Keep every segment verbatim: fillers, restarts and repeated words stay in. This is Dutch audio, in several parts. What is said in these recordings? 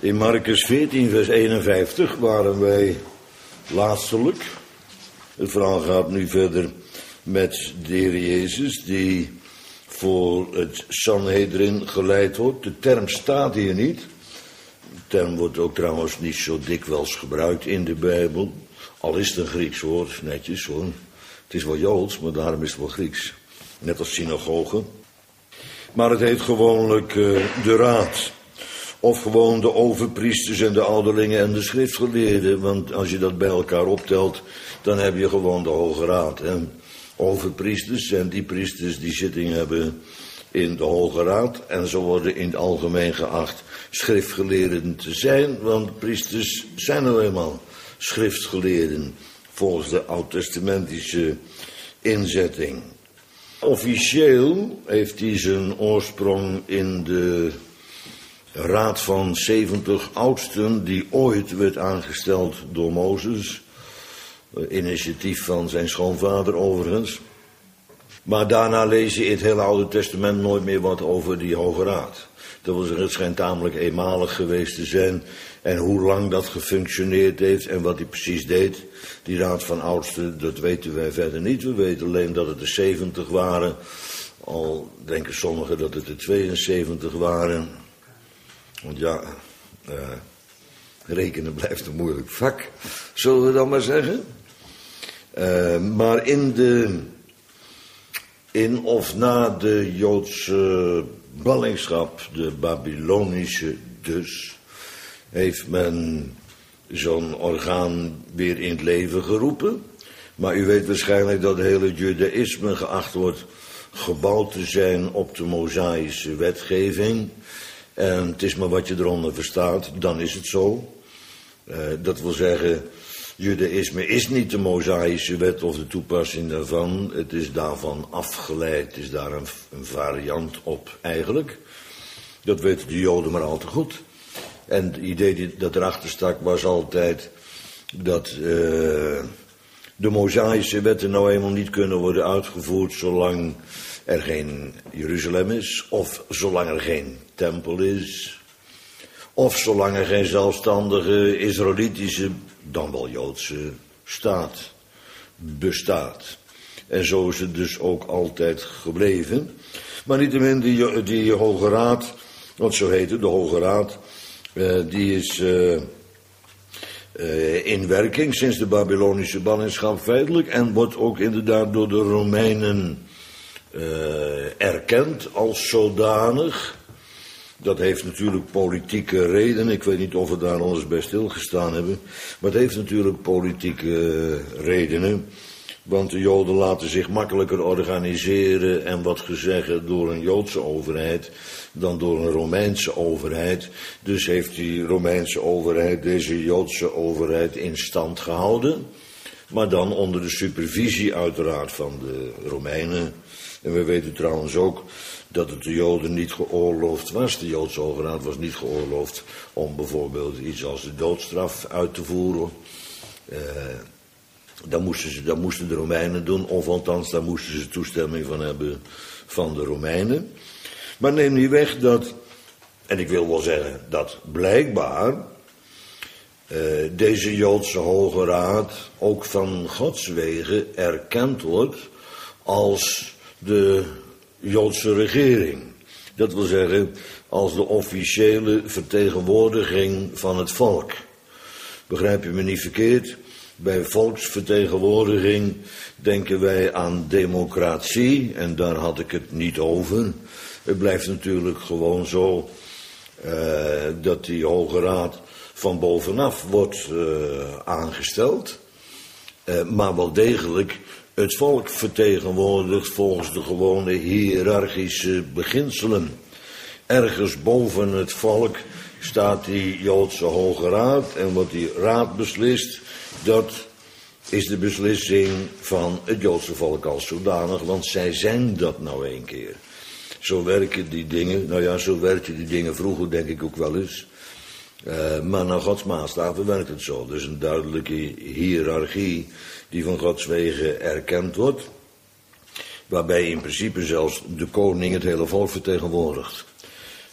In Marcus veertien, vers eenenvijftig waren wij laatstelijk. Het verhaal gaat nu verder met de Heer Jezus, die voor het Sanhedrin geleid wordt. De term staat hier niet. De term wordt ook trouwens niet zo dikwijls gebruikt in de Bijbel. Al is het een Grieks woord, netjes hoor. Het is wel Joods, maar daarom is het wel Grieks. Net als synagoge. Maar het heet gewoonlijk uh, de raad. Of gewoon de overpriesters en de ouderlingen en de schriftgeleerden. Want als je dat bij elkaar optelt, dan heb je gewoon de Hoge Raad. Hè? Overpriesters zijn die priesters die zitting hebben in de Hoge Raad. En ze worden in het algemeen geacht schriftgeleerden te zijn. Want priesters zijn nou eenmaal schriftgeleerden volgens de oud-testamentische inzetting. Officieel heeft hij zijn oorsprong in de raad van zeventig oudsten die ooit werd aangesteld door Mozes. Initiatief van zijn schoonvader overigens. Maar daarna lees je in het hele Oude Testament nooit meer wat over die Hoge Raad. Dat wil zeggen, het schijnt tamelijk eenmalig geweest te zijn. En hoe lang dat gefunctioneerd heeft en wat hij precies deed. Die raad van oudsten, dat weten wij verder niet. We weten alleen dat het er zeventig waren. Al denken sommigen dat het er tweeënzeventig waren. Want ja, uh, rekenen blijft een moeilijk vak, zullen we dan maar zeggen. Uh, maar in de, in of na de Joodse ballingschap, de Babylonische dus, heeft men zo'n orgaan weer in het leven geroepen. Maar u weet waarschijnlijk dat het hele Judaïsme geacht wordt gebouwd te zijn op de Mosaïsche wetgeving. En het is maar wat je eronder verstaat, dan is het zo. Uh, dat wil zeggen, Judaïsme is niet de Mosaïsche wet of de toepassing daarvan. Het is daarvan afgeleid, het is daar een, een variant op eigenlijk. Dat weten de Joden maar al te goed. En het idee dat erachter stak was altijd dat uh, de Mosaïsche wetten nou eenmaal niet kunnen worden uitgevoerd zolang er geen Jeruzalem is, of zolang er geen tempel is, of zolang er geen zelfstandige Israëlitische, dan wel Joodse staat bestaat. En zo is het dus ook altijd gebleven. Maar niettemin die, die Hoge Raad, want zo heet het, de Hoge Raad, uh, die is uh, uh, in werking sinds de Babylonische ballingschap feitelijk en wordt ook inderdaad door de Romeinen Uh, erkend als zodanig. Dat heeft natuurlijk politieke redenen. Ik weet niet of we daar alles bij stilgestaan hebben. Maar het heeft natuurlijk politieke uh, redenen. Want de Joden laten zich makkelijker organiseren en wat gezegd door een Joodse overheid dan door een Romeinse overheid. Dus heeft die Romeinse overheid deze Joodse overheid in stand gehouden. Maar dan onder de supervisie uiteraard van de Romeinen. En we weten trouwens ook dat het de Joden niet geoorloofd was. De Joodse Hoge Raad was niet geoorloofd om bijvoorbeeld iets als de doodstraf uit te voeren. Uh, dat, moesten ze, dat moesten de Romeinen doen, of althans daar moesten ze toestemming van hebben van de Romeinen. Maar neem niet weg dat, en ik wil wel zeggen dat blijkbaar uh, deze Joodse Hoge Raad ook van Gods wegen erkend wordt als de Joodse regering. Dat wil zeggen, als de officiële vertegenwoordiging van het volk. Begrijp je me niet verkeerd? Bij volksvertegenwoordiging denken wij aan democratie, en daar had ik het niet over. Het blijft natuurlijk gewoon zo uh, dat die Hoge Raad van bovenaf wordt uh, aangesteld. Uh, maar wel degelijk het volk vertegenwoordigt volgens de gewone hiërarchische beginselen. Ergens boven het volk staat die Joodse Hoge Raad. En wat die raad beslist, dat is de beslissing van het Joodse volk als zodanig. Want zij zijn dat nou een keer. Zo werken die dingen, nou ja, zo werkten die dingen vroeger denk ik ook wel eens. Uh, maar naar Gods maatstaven werkt het zo. Dus een duidelijke hiërarchie die van Gods wegen erkend wordt. Waarbij in principe zelfs de koning het hele volk vertegenwoordigt.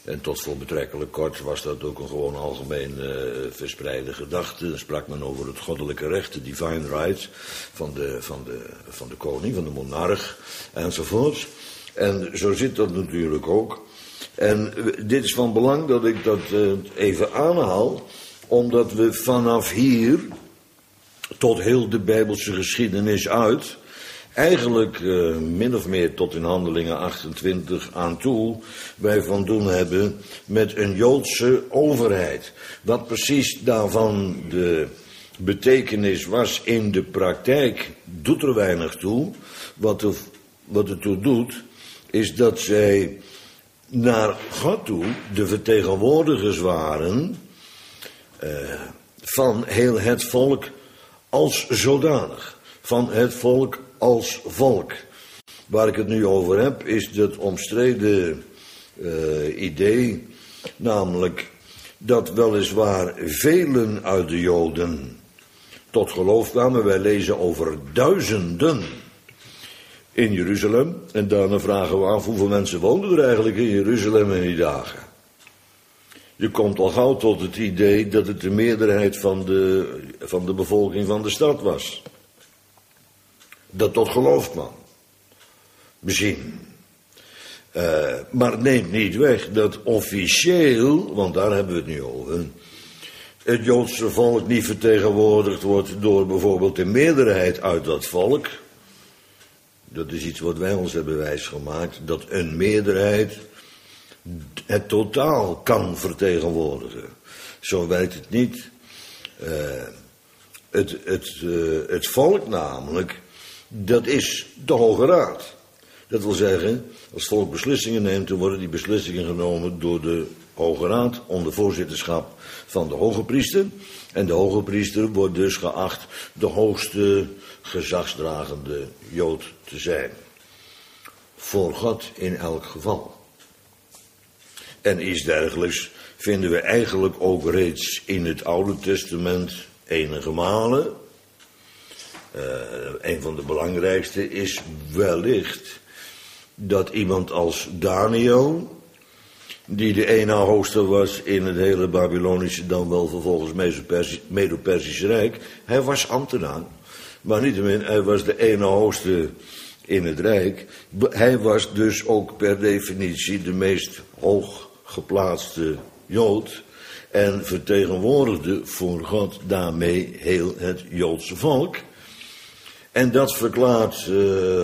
En tot voor betrekkelijk kort was dat ook een gewoon algemeen uh, verspreide gedachte. Dan sprak men over het goddelijke recht, de divine rights van de, van de, van de koning, van de monarch enzovoort. En zo zit dat natuurlijk ook. En dit is van belang dat ik dat uh, even aanhaal, omdat we vanaf hier tot heel de Bijbelse geschiedenis uit, eigenlijk uh, min of meer tot in Handelingen achtentwintig aan toe, wij van doen hebben met een Joodse overheid. Wat precies daarvan de betekenis was in de praktijk, doet er weinig toe. Wat er, wat er toe doet, is dat zij naar God toe de vertegenwoordigers waren uh, van heel het volk als zodanig. Van het volk als volk. Waar ik het nu over heb, is dat omstreden uh, idee, namelijk dat weliswaar velen uit de Joden tot geloof kwamen. Wij lezen over duizenden in Jeruzalem. En daarna vragen we af hoeveel mensen woonden er eigenlijk in Jeruzalem in die dagen. Je komt al gauw tot het idee dat het de meerderheid van de, van de bevolking van de stad was. Dat tot geloof kwam. Misschien. Uh, maar het neemt niet weg dat officieel, want daar hebben we het nu over, het Joodse volk niet vertegenwoordigd wordt door bijvoorbeeld de meerderheid uit dat volk. Dat is iets wat wij ons hebben wijsgemaakt, dat een meerderheid het totaal kan vertegenwoordigen. Zo werkt het niet. Uh, het, het, uh, het volk namelijk, dat is de Hoge Raad. Dat wil zeggen, als het volk beslissingen neemt, dan worden die beslissingen genomen door de Hoge Raad onder voorzitterschap van de hoge priester. En de hoge priester wordt dus geacht de hoogste gezagsdragende Jood te zijn. Voor God in elk geval. En iets dergelijks vinden we eigenlijk ook reeds in het Oude Testament enige malen. Uh, een van de belangrijkste is wellicht dat iemand als Daniel, die de ene hoogste was in het hele Babylonische, dan wel vervolgens Medo-Persische Rijk, hij was ambtenaar, maar niettemin, hij was de ene hoogste in het Rijk. Hij was dus ook per definitie de meest hooggeplaatste Jood en vertegenwoordigde voor God daarmee heel het Joodse volk. En dat verklaart uh,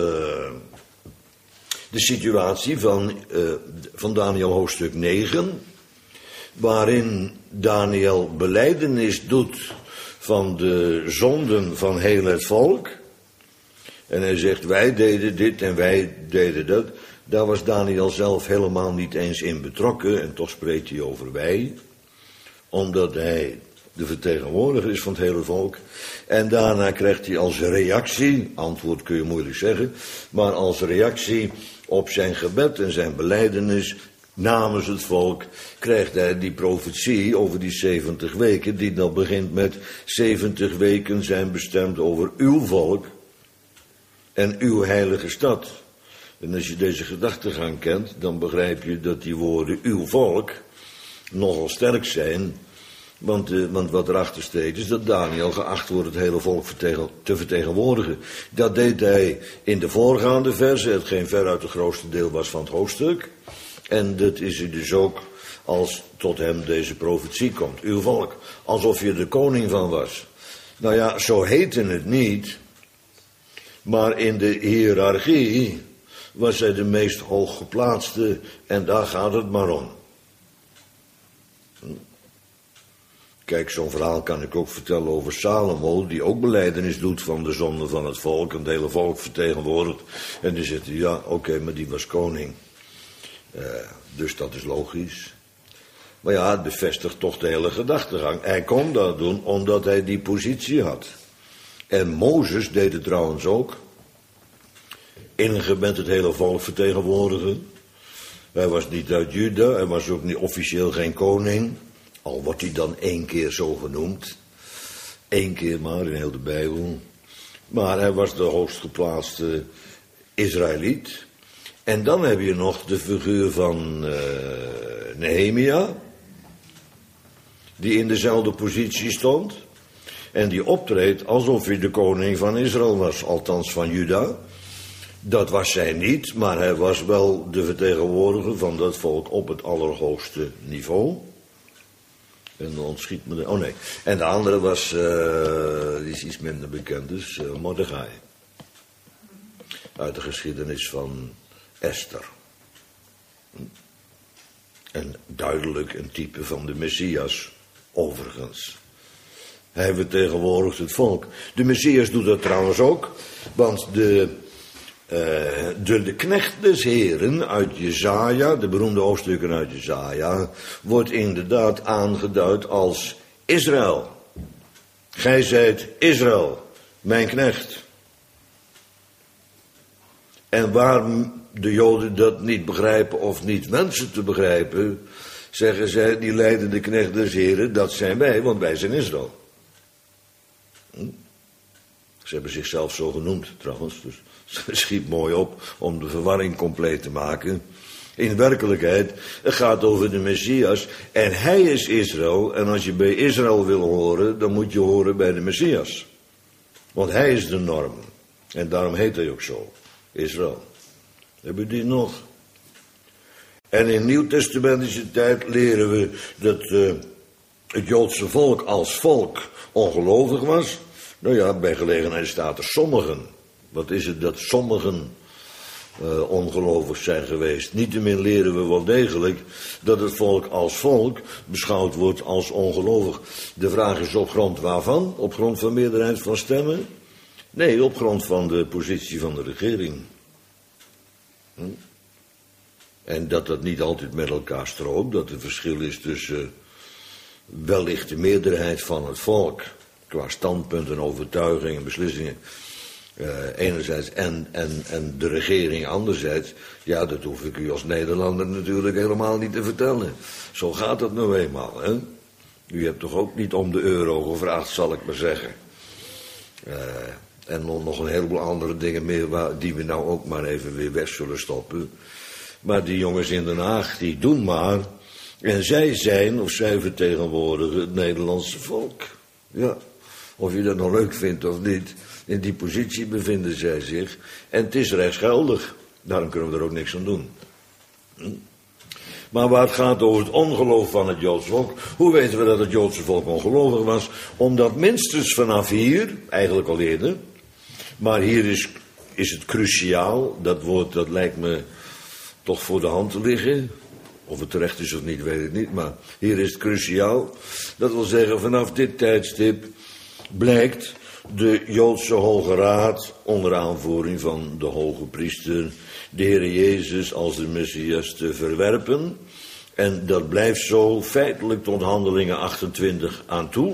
de situatie van, uh, van Daniel hoofdstuk negen, waarin Daniel belijdenis doet van de zonden van heel het volk. En hij zegt, wij deden dit en wij deden dat. Daar was Daniel zelf helemaal niet eens in betrokken, en toch spreekt hij over wij, omdat hij de vertegenwoordiger is van het hele volk. En daarna krijgt hij als reactie, antwoord kun je moeilijk zeggen, maar als reactie op zijn gebed en zijn belijdenis namens het volk, krijgt hij die profetie over die zeventig weken, die dan begint met zeventig weken zijn bestemd over uw volk en uw heilige stad. En als je deze gedachtegang kent, dan begrijp je dat die woorden uw volk nogal sterk zijn. Want, uh, want wat erachter steekt is dat Daniel geacht wordt het hele volk vertegen, te vertegenwoordigen. Dat deed hij in de voorgaande versen, hetgeen veruit het grootste deel was van het hoofdstuk. En dat is hij dus ook als tot hem deze profetie komt. Uw volk, alsof je de koning van was. Nou ja, zo heette het niet. Maar in de hiërarchie was hij de meest hooggeplaatste en daar gaat het maar om. Kijk, zo'n verhaal kan ik ook vertellen over Salomo, die ook belijdenis doet van de zonde van het volk, en het hele volk vertegenwoordigt. En die zegt, ja, oké, okay, maar die was koning. Uh, dus dat is logisch. Maar ja, het bevestigt toch de hele gedachtegang. Hij kon dat doen omdat hij die positie had. En Mozes deed het trouwens ook. In gebed het hele volk vertegenwoordigen. Hij was niet uit Juda, hij was ook niet officieel geen koning. Al wordt hij dan één keer zo genoemd. Eén keer maar in heel de Bijbel. Maar hij was de hoogstgeplaatste Israëliet. En dan heb je nog de figuur van uh, Nehemia, die in dezelfde positie stond. En die optreedt alsof hij de koning van Israël was, althans van Juda. Dat was hij niet, maar hij was wel de vertegenwoordiger van dat volk op het allerhoogste niveau. En dan ontschiet me de... Oh nee. En de andere was, uh, die is iets minder bekend, dus uh, Mordechai. Uit de geschiedenis van Esther. En duidelijk een type van de Messias, overigens. Hij vertegenwoordigt het volk. De Messias doet dat trouwens ook, want de, uh, de, de knecht des Heren uit Jesaja, de beroemde hoofdstukken uit Jesaja, wordt inderdaad aangeduid als Israël. Gij zijt Israël, mijn knecht. En waar de Joden dat niet begrijpen of niet wensen te begrijpen, zeggen zij, die leiden de knecht des Heren, dat zijn wij, want wij zijn Israël. Hm? Ze hebben zichzelf zo genoemd trouwens, dus het schiet mooi op om de verwarring compleet te maken. In werkelijkheid, het gaat over de Messias en hij is Israël. En als je bij Israël wil horen, dan moet je horen bij de Messias. Want hij is de norm. En daarom heet hij ook zo, Israël. Hebben we die nog? En in nieuwtestamentische tijd leren we dat uh, het Joodse volk als volk ongelovig was. Nou ja, bij gelegenheid staat er sommigen. Wat is het dat sommigen uh, ongelovig zijn geweest? Niettemin leren we wel degelijk dat het volk als volk beschouwd wordt als ongelovig. De vraag is op grond waarvan? Op grond van meerderheid van stemmen? Nee, op grond van de positie van de regering. Hm? En dat dat niet altijd met elkaar strookt, dat er verschil is tussen uh, wellicht de meerderheid van het volk, qua standpunten, overtuigingen en beslissingen, uh, enerzijds, en, en, en de regering anderzijds. Ja, dat hoef ik u als Nederlander natuurlijk helemaal niet te vertellen. Zo gaat het nou eenmaal, hè. U hebt toch ook niet om de euro gevraagd, zal ik maar zeggen. Uh, en nog een heleboel andere dingen meer waar, die we nou ook maar even weer weg zullen stoppen. Maar die jongens in Den Haag, die doen maar. En zij zijn, of zij vertegenwoordigen het Nederlandse volk. Ja, of je dat nog leuk vindt of niet. In die positie bevinden zij zich. En het is rechtsgeldig. Daarom kunnen we er ook niks aan doen. Hm? Maar waar het gaat over het ongeloof van het Joodse volk. Hoe weten we dat het Joodse volk ongelovig was? Omdat minstens vanaf hier, eigenlijk al eerder. Maar hier is, is het cruciaal. Dat woord, dat lijkt me toch voor de hand te liggen. Of het terecht is of niet, weet ik niet. Maar hier is het cruciaal. Dat wil zeggen, vanaf dit tijdstip blijkt de Joodse Hoge Raad, onder aanvoering van de hoge priester, de Heer Jezus als de Messias te verwerpen. En dat blijft zo feitelijk tot Handelingen achtentwintig aan toe.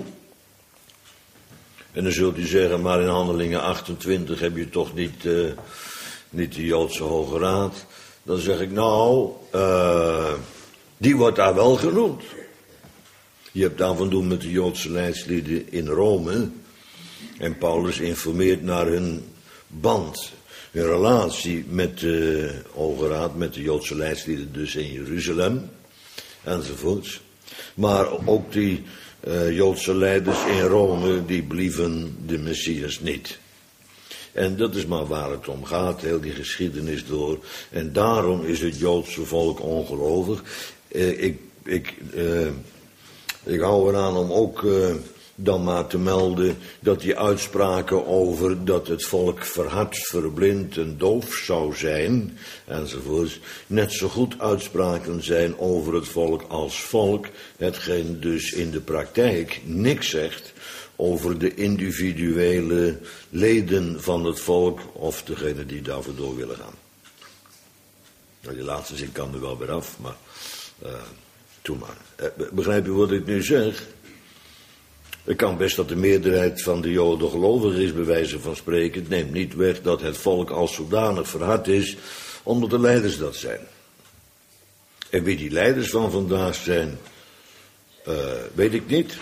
En dan zult u zeggen, maar in Handelingen achtentwintig heb je toch niet, uh, niet de Joodse Hoge Raad. Dan zeg ik, nou, uh, die wordt daar wel genoemd. Je hebt daar van doen met de Joodse leidslieden in Rome. En Paulus informeert naar hun band, hun relatie met de Hoge Raad, met de Joodse leidslieden dus in Jeruzalem, enzovoorts. Maar ook die uh, Joodse leiders in Rome, die believen de Messias niet. En dat is maar waar het om gaat, heel die geschiedenis door. En daarom is het Joodse volk ongelovig. Uh, ik, ik, uh, ik hou eraan om ook uh, dan maar te melden dat die uitspraken over dat het volk verhard, verblind en doof zou zijn, enzovoorts, net zo goed uitspraken zijn over het volk als volk, hetgeen dus in de praktijk niks zegt over de individuele leden van het volk of degene die daarvoor door willen gaan. Nou, die laatste zin kan er wel weer af, maar uh, doe maar. Uh, begrijp je wat ik nu zeg? Het kan best dat de meerderheid van de Joden gelovig is, bij wijze van spreken. Het neemt niet weg dat het volk als zodanig verhard is, omdat de leiders dat zijn. En wie die leiders van vandaag zijn, uh, weet ik niet.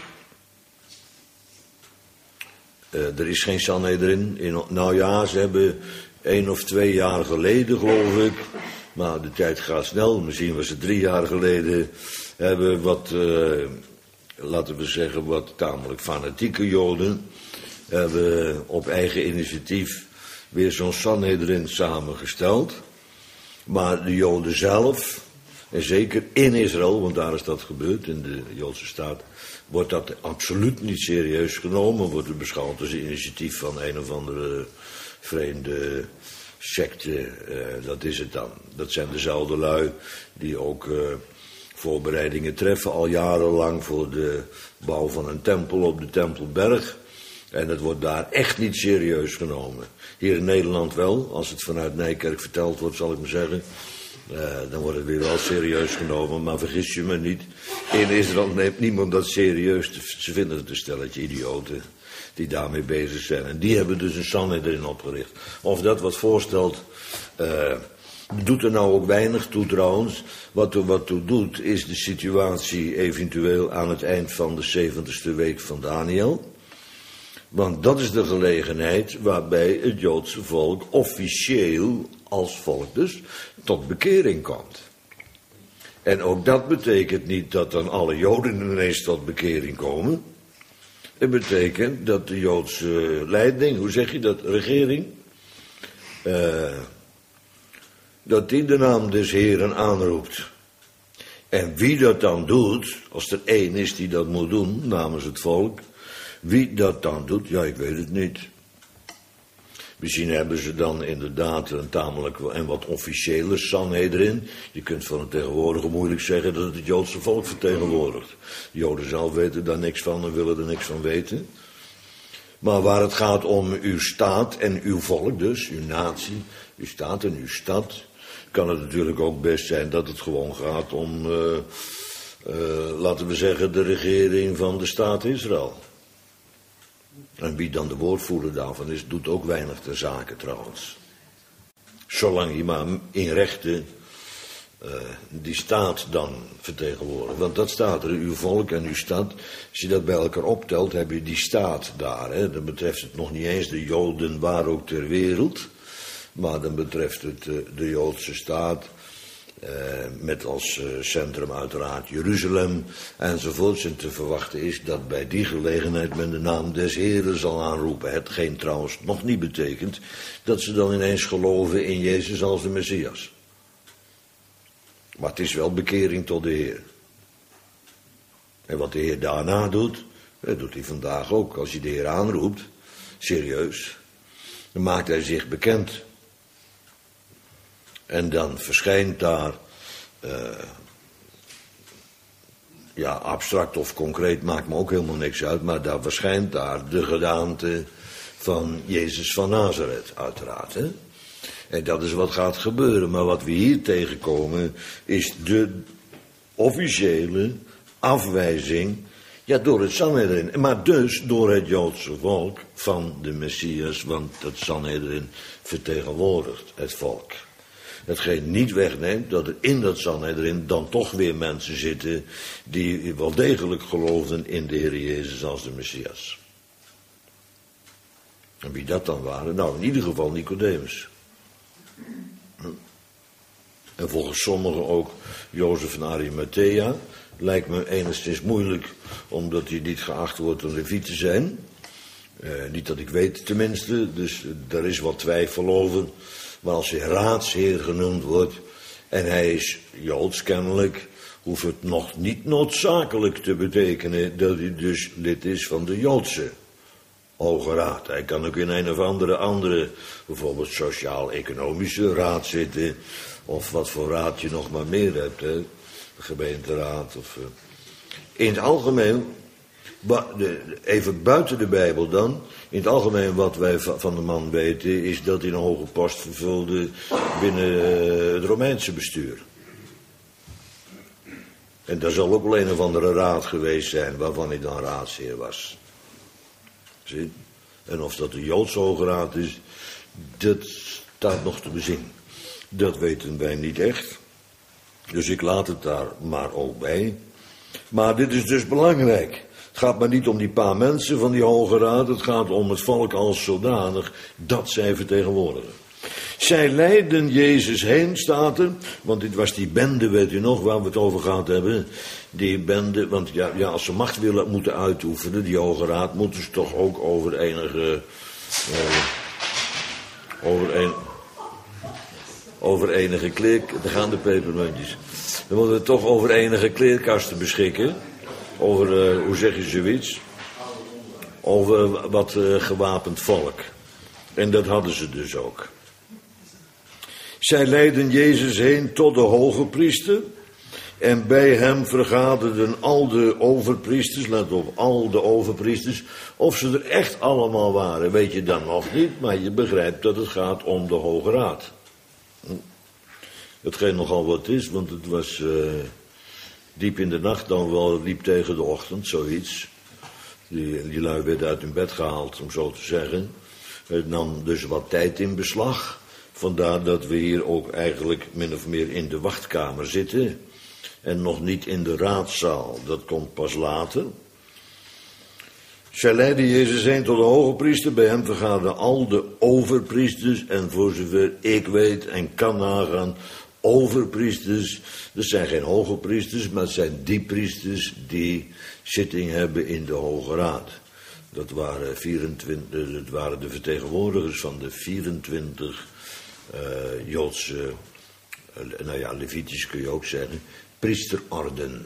Uh, er is geen Sanhedrin. In, nou ja, ze hebben één of twee jaar geleden, geloof ik, Maar de tijd gaat snel. Misschien was het drie jaar geleden. Hebben wat, uh, laten we zeggen, wat tamelijk fanatieke Joden. Hebben op eigen initiatief weer zo'n Sanhedrin samengesteld. Maar de Joden zelf, en zeker in Israël, want daar is dat gebeurd, in de Joodse staat, wordt dat absoluut niet serieus genomen. Wordt het beschouwd als een initiatief van een of andere vreemde secte. Uh, dat is het dan. Dat zijn dezelfde lui die ook uh, voorbereidingen treffen al jarenlang voor de bouw van een tempel op de Tempelberg. En het wordt daar echt niet serieus genomen. Hier in Nederland wel, als het vanuit Nijkerk verteld wordt, zal ik maar zeggen. Uh, dan wordt het weer wel serieus genomen, maar vergis je me niet. In Israël neemt niemand dat serieus. Ze vinden het een stelletje idioten die daarmee bezig zijn. En die hebben dus een Sanhedrin opgericht. Of dat wat voorstelt, uh, doet er nou ook weinig toe trouwens. Wat er wat toe doet, is de situatie eventueel aan het eind van de zeventigste week van Daniel. Want dat is de gelegenheid waarbij het Joodse volk officieel, als volk dus, tot bekering komt. En ook dat betekent niet dat dan alle Joden ineens tot bekering komen. Het betekent dat de Joodse leiding, hoe zeg je dat, regering, uh, dat die de naam des Heeren aanroept. En wie dat dan doet, als er één is die dat moet doen namens het volk, wie dat dan doet, ja, ik weet het niet. Misschien hebben ze dan inderdaad een tamelijk en wat officiële Sanhedrin. Je kunt van het tegenwoordige moeilijk zeggen dat het het Joodse volk vertegenwoordigt. De Joden zelf weten daar niks van en willen er niks van weten. Maar waar het gaat om uw staat en uw volk dus, uw natie, uw staat en uw stad, kan het natuurlijk ook best zijn dat het gewoon gaat om, uh, uh, laten we zeggen, de regering van de staat Israël. En wie dan de woordvoerder daarvan is, doet ook weinig ter zake trouwens. Zolang je maar in rechten uh, die staat dan vertegenwoordigt. Want dat staat er, uw volk en uw stad. Als je dat bij elkaar optelt, heb je die staat daar. Hè. Dan betreft het nog niet eens de Joden waar ook ter wereld. Maar dan betreft het uh, de Joodse staat. Uh, met als uh, centrum uiteraard Jeruzalem enzovoorts. En te verwachten is dat bij die gelegenheid men de naam des Heeren zal aanroepen. Hetgeen trouwens nog niet betekent dat ze dan ineens geloven in Jezus als de Messias. Maar het is wel bekering tot de Heer. En wat de Heer daarna doet, dat doet hij vandaag ook. Als hij de Heer aanroept, serieus, dan maakt hij zich bekend. En dan verschijnt daar, uh, ja, abstract of concreet maakt me ook helemaal niks uit, maar daar verschijnt daar de gedaante van Jezus van Nazareth, uiteraard. Hè? En dat is wat gaat gebeuren, maar wat we hier tegenkomen is de officiële afwijzing, ja, door het Sanhedrin, maar dus door het Joodse volk van de Messias, want het Sanhedrin vertegenwoordigt het volk. Hetgeen niet wegneemt dat er in dat Sanhedrin dan toch weer mensen zitten die wel degelijk geloofden in de Heer Jezus als de Messias. En wie dat dan waren? Nou, in ieder geval Nicodemus. En volgens sommigen ook Jozef van Arimathea. Lijkt me enigszins moeilijk, omdat hij niet geacht wordt een leviet te zijn. Uh, niet dat ik weet tenminste, dus uh, daar is wat twijfel over. Maar als hij raadsheer genoemd wordt en hij is Joods kennelijk, hoeft het nog niet noodzakelijk te betekenen dat hij dus lid is van de Joodse Hoge Raad. Hij kan ook in een of andere, andere bijvoorbeeld sociaal-economische raad zitten, of wat voor raad je nog maar meer hebt, hè? De gemeenteraad. Of, uh. In het algemeen, even buiten de Bijbel dan, in het algemeen wat wij van de man weten is dat hij een hoge post vervulde binnen het Romeinse bestuur. En daar zal ook wel een of andere raad geweest zijn waarvan hij dan raadsheer was. Zie? En of dat de Joodse Hoge Raad is, dat staat nog te bezien. Dat weten wij niet echt. Dus ik laat het daar maar ook bij. Maar dit is dus belangrijk. Het gaat maar niet om die paar mensen van die Hoge Raad. Het gaat om het volk als zodanig dat zij vertegenwoordigen. Zij leidden Jezus heen, staat er, want dit was die bende, weet u nog, waar we het over gehad hebben. Die bende, want ja, ja, als ze macht willen moeten uitoefenen, die Hoge Raad, moeten ze toch ook over enige, eh, over, een, over enige kleer, daar gaan de pepermuntjes. Dan moeten we toch over enige kleerkasten beschikken, over, uh, hoe zeg je zoiets, over wat uh, gewapend volk. En dat hadden ze dus ook. Zij leidden Jezus heen tot de hoge priester. En bij hem vergaderden al de overpriesters, let op, al de overpriesters. Of ze er echt allemaal waren, weet je dan nog niet. Maar je begrijpt dat het gaat om de Hoge Raad. Hetgeen nogal wat is, want het was uh, diep in de nacht, dan wel liep tegen de ochtend, zoiets. Die, die lui werden uit hun bed gehaald, om zo te zeggen. Het nam dus wat tijd in beslag. Vandaar dat we hier ook eigenlijk min of meer in de wachtkamer zitten. En nog niet in de raadzaal. Dat komt pas later. Zij leidden Jezus heen tot de hoge priester. Bij hem vergaderden al de overpriesters. En voor zover ik weet en kan nagaan, overpriesters. Dat zijn geen hoge priesters, maar het zijn die priesters die zitting hebben in de Hoge Raad. Dat waren, vierentwintig, dat waren de vertegenwoordigers van de vierentwintig uh, Joodse, uh, nou ja, Levitisch kun je ook zeggen, priesterorden.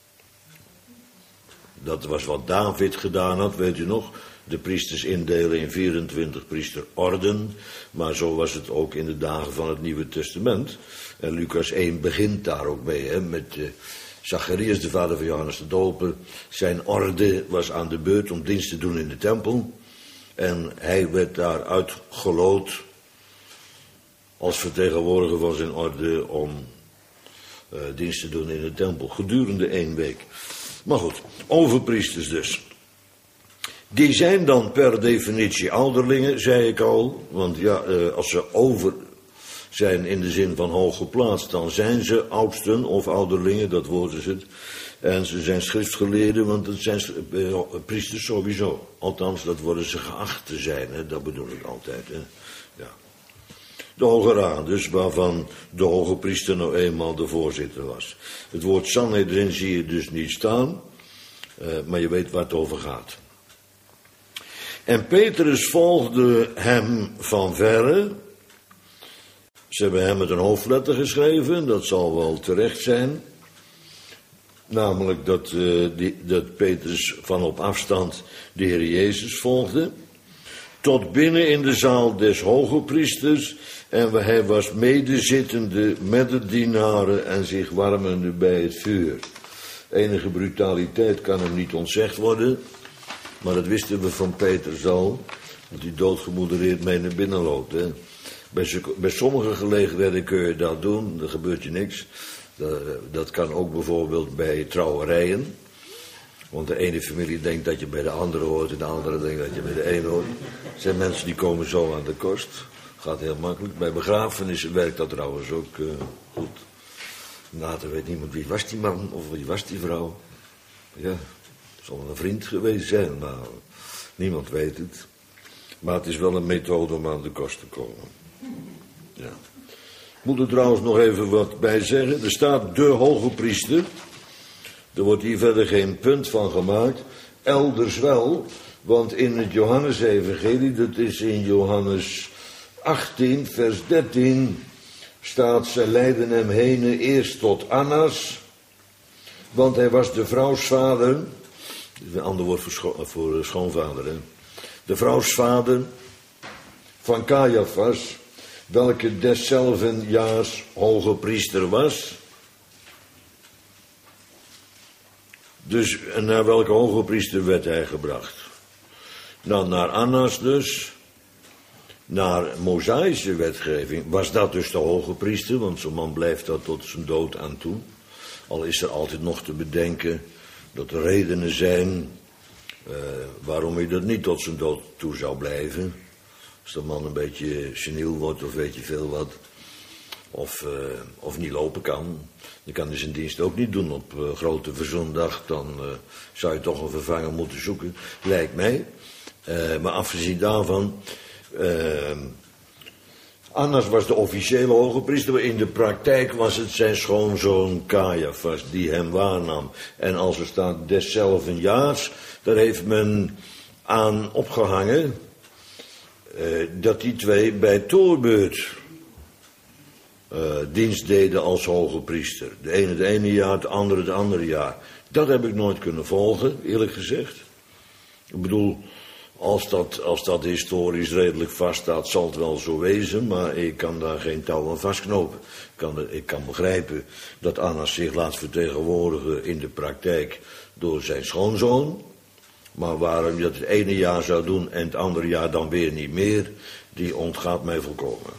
Dat was wat David gedaan had, weet u nog. De priesters indelen in vierentwintig priesterorden. Maar zo was het ook in de dagen van het Nieuwe Testament. En Lucas één begint daar ook mee, hè, met uh, Zacharias, de vader van Johannes de Doper. Zijn orde was aan de beurt om dienst te doen in de tempel. En hij werd daar uitgeloot als vertegenwoordiger van zijn orde om uh, dienst te doen in de tempel. Gedurende één week. Maar goed, overpriesters dus. Die zijn dan per definitie ouderlingen, zei ik al. Want ja, uh, als ze over zijn in de zin van hoog geplaatst, dan zijn ze oudsten of ouderlingen, dat woord is het. En ze zijn schriftgeleerden, want het zijn uh, priesters sowieso. Althans, dat worden ze geacht te zijn, hè? Dat bedoel ik altijd. Hè? Ja. De Hoge Raad, dus waarvan de hoge priester nou eenmaal de voorzitter was. Het woord Sanhedrin zie je dus niet staan, uh, maar je weet waar het over gaat. En Petrus volgde hem van verre. Ze hebben hem met een hoofdletter geschreven, dat zal wel terecht zijn. Namelijk dat, uh, die, dat Petrus van op afstand de Heer Jezus volgde. Tot binnen in de zaal des hoge priesters. En hij was medezittende met de dienaren en zich warmende bij het vuur. Enige brutaliteit kan hem niet ontzegd worden. Maar dat wisten we van Petrus al. Dat hij doodgemoedereerd mee naar binnen loopt. Hè. Bij, bij sommige gelegenheden kun je dat doen. Er gebeurt je niks. Dat, dat kan ook bijvoorbeeld bij trouwerijen. Want de ene familie denkt dat je bij de andere hoort. En de andere denkt dat je bij de ene hoort. Er zijn mensen die komen zo aan de kost. Gaat heel makkelijk. Bij begrafenissen werkt dat trouwens ook uh, goed. Later weet niemand wie was die man of wie was die vrouw. Ja, het zal een vriend geweest zijn, maar niemand weet het. Maar het is wel een methode om aan de kost te komen. Ja. Ik moet er trouwens nog even wat bij zeggen. Er staat de hoge priester. Er wordt hier verder geen punt van gemaakt. Elders wel, want in het Johannes-evangelie, dat is in Johannes achttien, vers dertien, staat, zij leidden hem heen eerst tot Annas, want hij was de vrouwsvader, een ander woord voor, scho- voor schoonvader, hè? De vrouwsvader van Caiaphas, welke deszelfden jaars hoge priester was. Dus naar welke hoge priester werd hij gebracht? Nou, naar Annas dus. Naar Mosaïsche wetgeving was dat dus de hoge priester, want zo'n man blijft dat tot zijn dood aan toe. Al is er altijd nog te bedenken dat er redenen zijn uh, waarom hij dat niet tot zijn dood toe zou blijven. Als de man een beetje seniel wordt of weet je veel wat, of, uh, of niet lopen kan, dan kan hij zijn dienst ook niet doen op uh, grote verzoendag. Dan uh, zou je toch een vervanger moeten zoeken, lijkt mij. Uh, maar afgezien daarvan, Uh, Annas was de officiële hoge priester, maar in de praktijk was het zijn schoonzoon Caiaphas die hem waarnam. En als er staat deszelfden jaars, daar heeft men aan opgehangen uh, dat die twee bij toorbeurt uh, dienst deden als hoge priester. De ene het ene jaar, het andere het andere jaar. Dat heb ik nooit kunnen volgen, eerlijk gezegd. Ik bedoel, als dat, als dat historisch redelijk vaststaat, zal het wel zo wezen, maar ik kan daar geen touw aan vastknopen. Ik kan, ik kan begrijpen dat Annas zich laat vertegenwoordigen in de praktijk door zijn schoonzoon. Maar waarom je dat het ene jaar zou doen en het andere jaar dan weer niet meer, die ontgaat mij volkomen.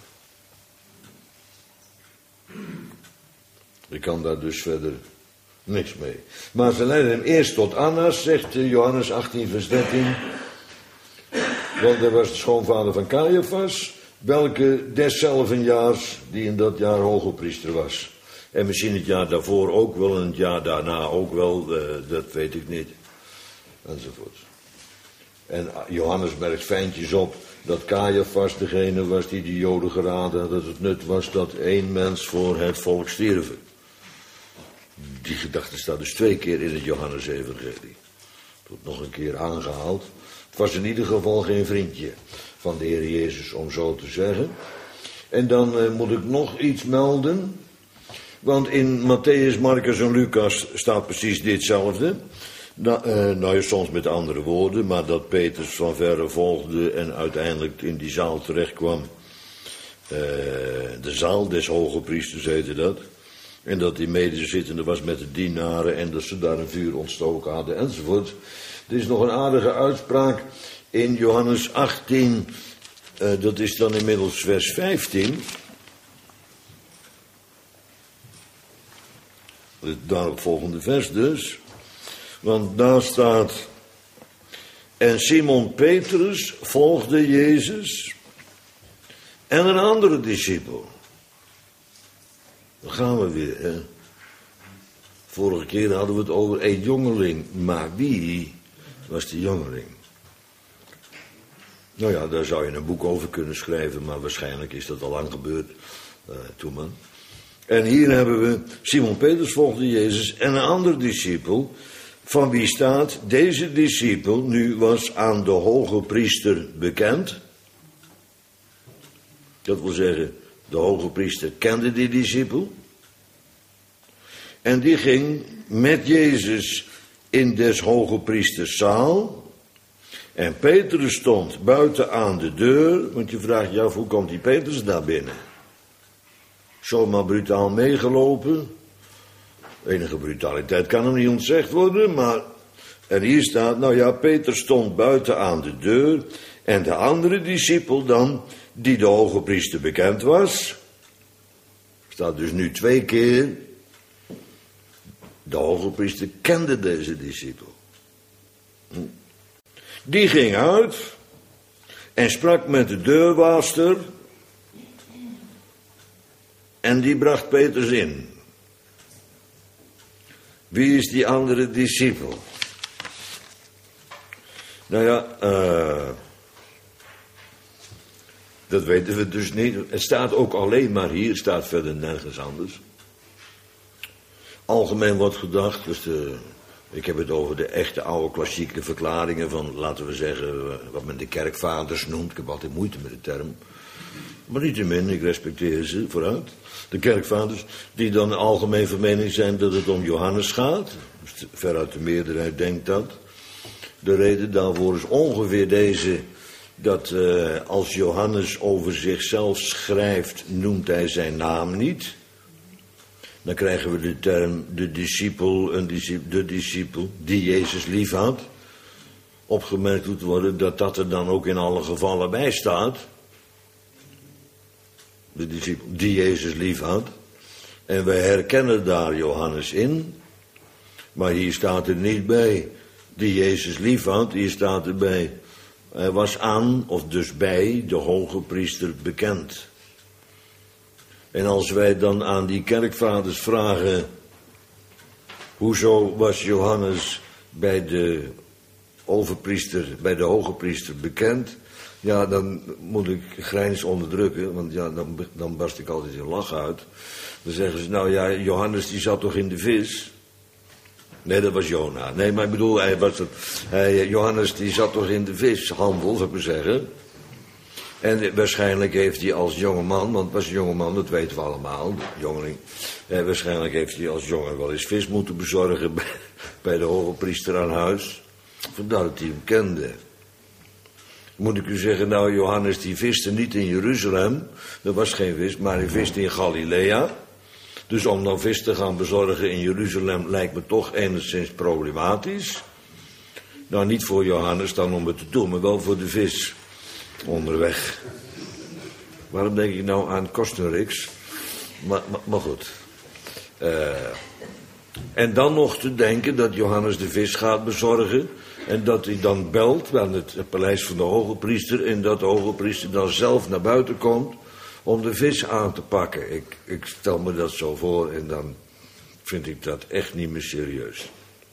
Ik kan daar dus verder niks mee. Maar ze leiden hem eerst tot Annas, zegt Johannes achttien vers dertien. Want hij was de schoonvader van Caiaphas, welke deszelfden jaars, die in dat jaar hogepriester was. En misschien het jaar daarvoor ook wel en het jaar daarna ook wel, uh, dat weet ik niet. Enzovoort. En Johannes merkt fijntjes op dat Caiaphas degene was die de Joden geraden had dat het nut was dat één mens voor het volk stierven. Die gedachte staat dus twee keer in het Johannes-evangelie. Wordt nog een keer aangehaald. Het was in ieder geval geen vriendje van de Heer Jezus, om zo te zeggen. En dan uh, moet ik nog iets melden. Want in Matthäus, Marcus en Lucas staat precies ditzelfde. Nou, uh, nou ja, soms met andere woorden, maar dat Petrus van verre volgde en uiteindelijk in die zaal terechtkwam. Uh, de zaal des hogepriesters heette dat. En dat hij medezittende was met de dienaren en dat ze daar een vuur ontstoken hadden enzovoort. Er is nog een aardige uitspraak in Johannes achttien, uh, dat is dan inmiddels vers vijftien. Het daaropvolgende vers dus. Want daar staat: en Simon Petrus volgde Jezus en een andere discipel. Dan gaan we weer, hè. Vorige keer hadden we het over een jongeling, maar wie was die jongeling? Nou ja, daar zou je een boek over kunnen schrijven, maar waarschijnlijk is dat al lang gebeurd, uh, toen man. En hier hebben we, Simon Petrus volgde Jezus en een ander discipel, van wie staat, deze discipel nu was aan de hoge priester bekend. Dat wil zeggen, de hoge priester kende die discipel. En die ging met Jezus in des hoge priesters zaal. En Petrus stond buiten aan de deur. Want je vraagt je af, hoe komt die Petrus daar binnen? Zomaar brutaal meegelopen. Enige brutaliteit kan hem niet ontzegd worden, maar... En hier staat, nou ja, Petrus stond buiten aan de deur. En de andere discipel dan, die de hoge priester bekend was. Staat dus nu twee keer. De hoge priester kende deze discipel. Die ging uit en sprak met de deurwaarster. En die bracht Petrus in. Wie is die andere discipel? Nou ja, uh, dat weten we dus niet. Het staat ook alleen maar hier, staat verder nergens anders. Algemeen wordt gedacht, dus de, ik heb het over de echte oude klassieke verklaringen van, laten we zeggen, wat men de kerkvaders noemt. Ik heb altijd moeite met de term. Maar niettemin, ik respecteer ze vooruit. De kerkvaders, die dan algemeen van mening zijn dat het om Johannes gaat. Dus veruit de meerderheid denkt dat. De reden daarvoor is ongeveer deze, dat uh, als Johannes over zichzelf schrijft, noemt hij zijn naam niet. Dan krijgen we de term de discipel, een discipel, de discipel die Jezus lief had. Opgemerkt moet worden dat dat er dan ook in alle gevallen bij staat. De discipel die Jezus lief had. En wij herkennen daar Johannes in. Maar hier staat er niet bij die Jezus lief had. Hier staat erbij, hij was aan, of dus bij, de hoge priester bekend. En als wij dan aan die kerkvaders vragen, hoezo was Johannes bij de overpriester, bij de hoge priester bekend. Ja, dan moet ik grijns onderdrukken, want ja, dan, dan barst ik altijd in lach uit. Dan zeggen ze, nou ja, Johannes die zat toch in de vis? Nee, dat was Jona. Nee, maar ik bedoel, hij was het, hij, Johannes die zat toch in de vishandel, zou ik maar zeggen. En waarschijnlijk heeft hij als jongeman, want het was een jongeman, dat weten we allemaal, jongeling. Eh, waarschijnlijk heeft hij als jongen wel eens vis moeten bezorgen bij, bij de hoge priester aan huis. Vandaar dat hij hem kende. Moet ik u zeggen, nou Johannes die viste niet in Jeruzalem, er was geen vis, maar hij viste in Galilea. Dus om dan vis te gaan bezorgen in Jeruzalem lijkt me toch enigszins problematisch. Nou, niet voor Johannes dan om het te doen, maar wel voor de vis onderweg. Waarom denk ik nou aan Kostenrix? Maar, maar, maar goed. Uh, en dan nog te denken dat Johannes de vis gaat bezorgen. En dat hij dan belt aan het paleis van de hoge priester. En dat de hoge priester dan zelf naar buiten komt om de vis aan te pakken. Ik, ik stel me dat zo voor en dan vind ik dat echt niet meer serieus.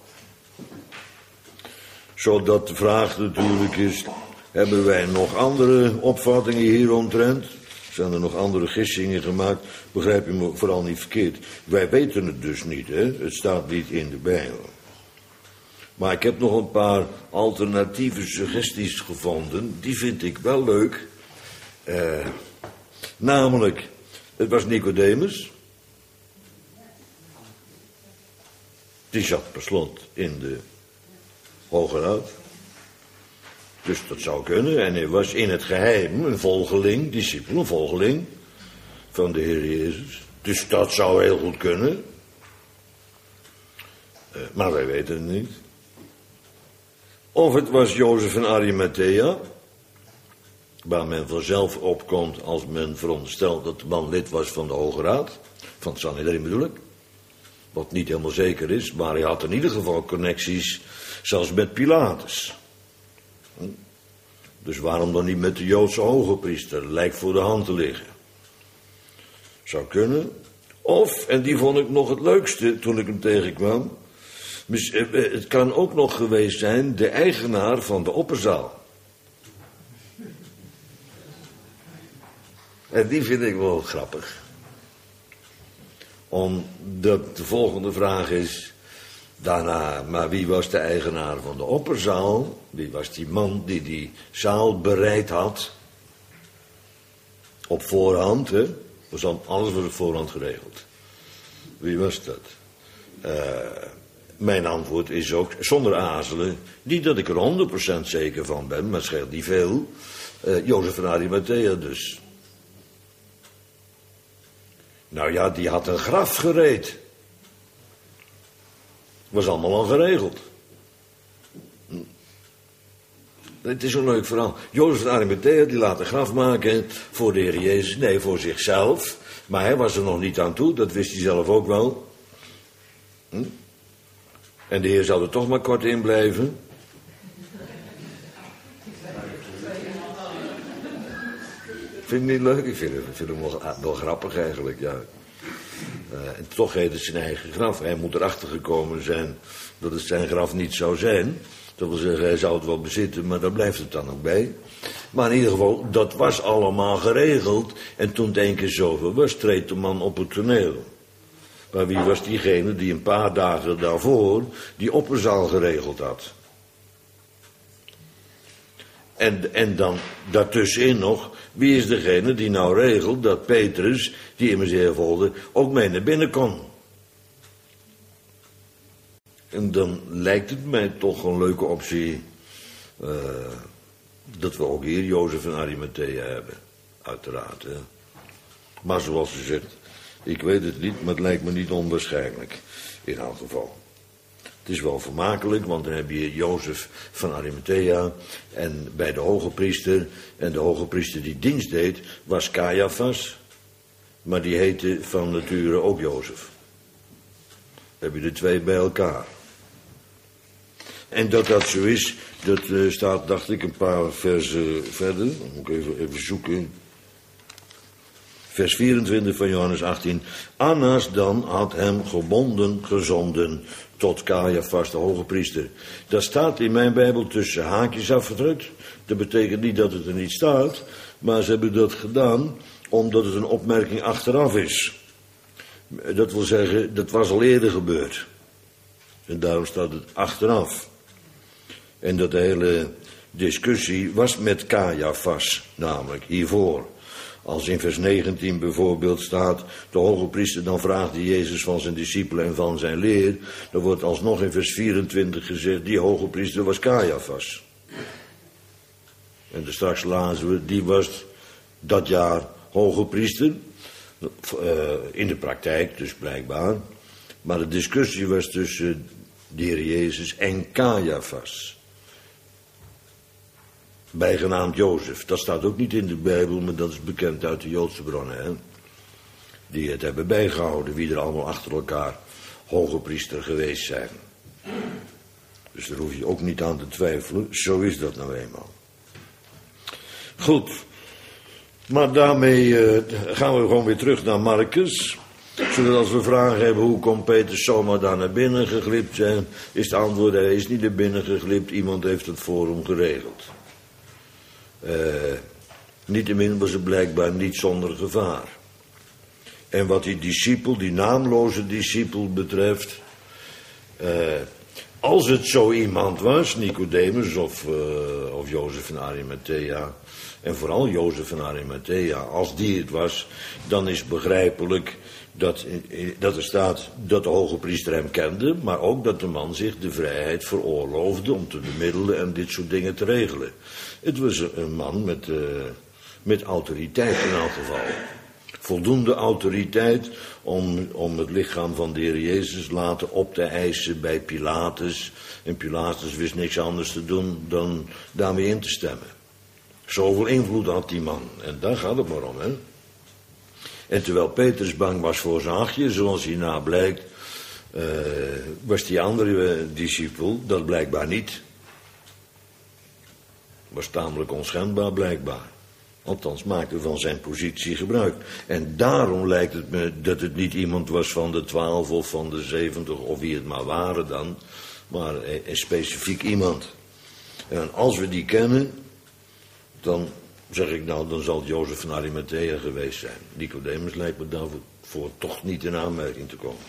Zodat de vraag natuurlijk is, hebben wij nog andere opvattingen hieromtrent? Zijn er nog andere gissingen gemaakt? Begrijp je me vooral niet verkeerd. Wij weten het dus niet, hè? Het staat niet in de Bijbel. Maar ik heb nog een paar alternatieve suggesties gevonden. Die vind ik wel leuk. Uh, namelijk, het was Nicodemus. Die zat per slot in de Hoge Raad. Dus dat zou kunnen. En hij was in het geheim een volgeling, discipel, een volgeling van de Heer Jezus. Dus dat zou heel goed kunnen. Uh, maar wij weten het niet. Of het was Jozef van Arimathea, waar men vanzelf opkomt als men veronderstelt dat de man lid was van de Hoge Raad, van het Sanhedrin bedoel ik, wat niet helemaal zeker is, maar hij had in ieder geval connecties, zelfs met Pilatus. Dus waarom dan niet met de Joodse hogepriester? Lijkt voor de hand te liggen. Zou kunnen. Of, en die vond ik nog het leukste toen ik hem tegenkwam, het kan ook nog geweest zijn de eigenaar van de opperzaal. En die vind ik wel grappig. Omdat de volgende vraag is daarna, maar wie was de eigenaar van de opperzaal? Wie was die man die die zaal bereid had? Op voorhand, hè? Was dan, alles was op voorhand geregeld. Wie was dat? Uh, mijn antwoord is ook, zonder aarzelen, niet dat ik er honderd procent zeker van ben, maar het scheelt niet veel. Uh, Jozef van Arimathea dus. Nou ja, die had een graf gereed. Was allemaal al geregeld. Hm. Het is een leuk verhaal. Jozef van Arimathea die laat een graf maken voor de Heer Jezus. Nee, voor zichzelf. Maar hij was er nog niet aan toe, dat wist hij zelf ook wel. Hm? En de Heer zou er toch maar kort in blijven. Vind je het niet leuk? Ik vind, het, ik vind hem wel, wel grappig eigenlijk, ja. Uh, en toch heet het zijn eigen graf. Hij moet erachter gekomen zijn dat het zijn graf niet zou zijn. Dat wil zeggen, hij zou het wel bezitten, maar daar blijft het dan ook bij. Maar in ieder geval, dat was allemaal geregeld. En toen het één keer zoveel was, treedt de man op het toneel. Maar wie was diegene die een paar dagen daarvoor die opperzaal geregeld had? En, en dan daartussenin nog, wie is degene die nou regelt dat Petrus, die immers de Heer volgde, ook mee naar binnen kon? En dan lijkt het mij toch een leuke optie uh, dat we ook hier Jozef van Arimathea hebben. Uiteraard, hè. Maar zoals u zegt, ik weet het niet, maar het lijkt me niet onwaarschijnlijk in elk geval. Het is wel vermakelijk, want dan heb je Jozef van Arimathea en bij de hoge priester. En de hoge priester die dienst deed was Caiaphas, maar die heette van nature ook Jozef. Dan heb je de twee bij elkaar. En dat dat zo is, dat uh, staat, dacht ik, een paar versen verder. Dan moet ik even, even zoeken. Vers vierentwintig van Johannes achttien. Annas dan had hem gebonden gezonden tot Caiaphas, de hoge priester. Dat staat in mijn Bijbel tussen haakjes afgedrukt. Dat betekent niet dat het er niet staat, maar ze hebben dat gedaan omdat het een opmerking achteraf is. Dat wil zeggen, dat was al eerder gebeurd. En daarom staat het achteraf. En dat de hele discussie was met Caiaphas, namelijk hiervoor. Als in vers negentien bijvoorbeeld staat, de hoge priester dan vraagt Jezus van zijn discipelen en van zijn leer. Dan wordt alsnog in vers vierentwintig gezegd, die hoge priester was Caiaphas. En dus straks lazen we, die was dat jaar hoge priester. Uh, in de praktijk dus blijkbaar. Maar de discussie was tussen de Heer Jezus en Caiaphas. Bijgenaamd Jozef. Dat staat ook niet in de Bijbel, maar dat is bekend uit de Joodse bronnen. Hè? Die het hebben bijgehouden, wie er allemaal achter elkaar hoge priester geweest zijn. Dus daar hoef je ook niet aan te twijfelen. Zo is dat nou eenmaal. Goed. Maar daarmee uh, gaan we gewoon weer terug naar Marcus. Zodat als we vragen hebben hoe kon Petrus zomaar daar naar binnen geglipt zijn, is het antwoord, hij is niet naar binnen geglipt, iemand heeft het voor hem geregeld. Uh, Niettemin was het blijkbaar niet zonder gevaar. En wat die discipel, die naamloze discipel betreft, uh, als het zo iemand was, Nicodemus of, uh, of Jozef van Arimathea, en vooral Jozef van Arimathea, als die het was, dan is begrijpelijk dat, dat er staat dat de hoge priester hem kende, maar ook dat de man zich de vrijheid veroorloofde om te bemiddelen en dit soort dingen te regelen. Het was een man met, uh, met autoriteit in elk geval. Voldoende autoriteit om, om het lichaam van de Heer Jezus laten op te eisen bij Pilatus. En Pilatus wist niks anders te doen dan daarmee in te stemmen. Zoveel invloed had die man. En daar gaat het maar om, hè. En terwijl Petrus bang was voor zijn hachje, zoals hierna blijkt, uh, was die andere uh, discipel dat blijkbaar niet. Was tamelijk onschendbaar blijkbaar. Althans maakte van zijn positie gebruik. En daarom lijkt het me dat het niet iemand was van de twaalf of van de zeventig of wie het maar waren dan. Maar een, een specifiek iemand. En als we die kennen, dan zeg ik nou, dan zal het Jozef van Arimathea geweest zijn. Nicodemus lijkt me daarvoor toch niet in aanmerking te komen.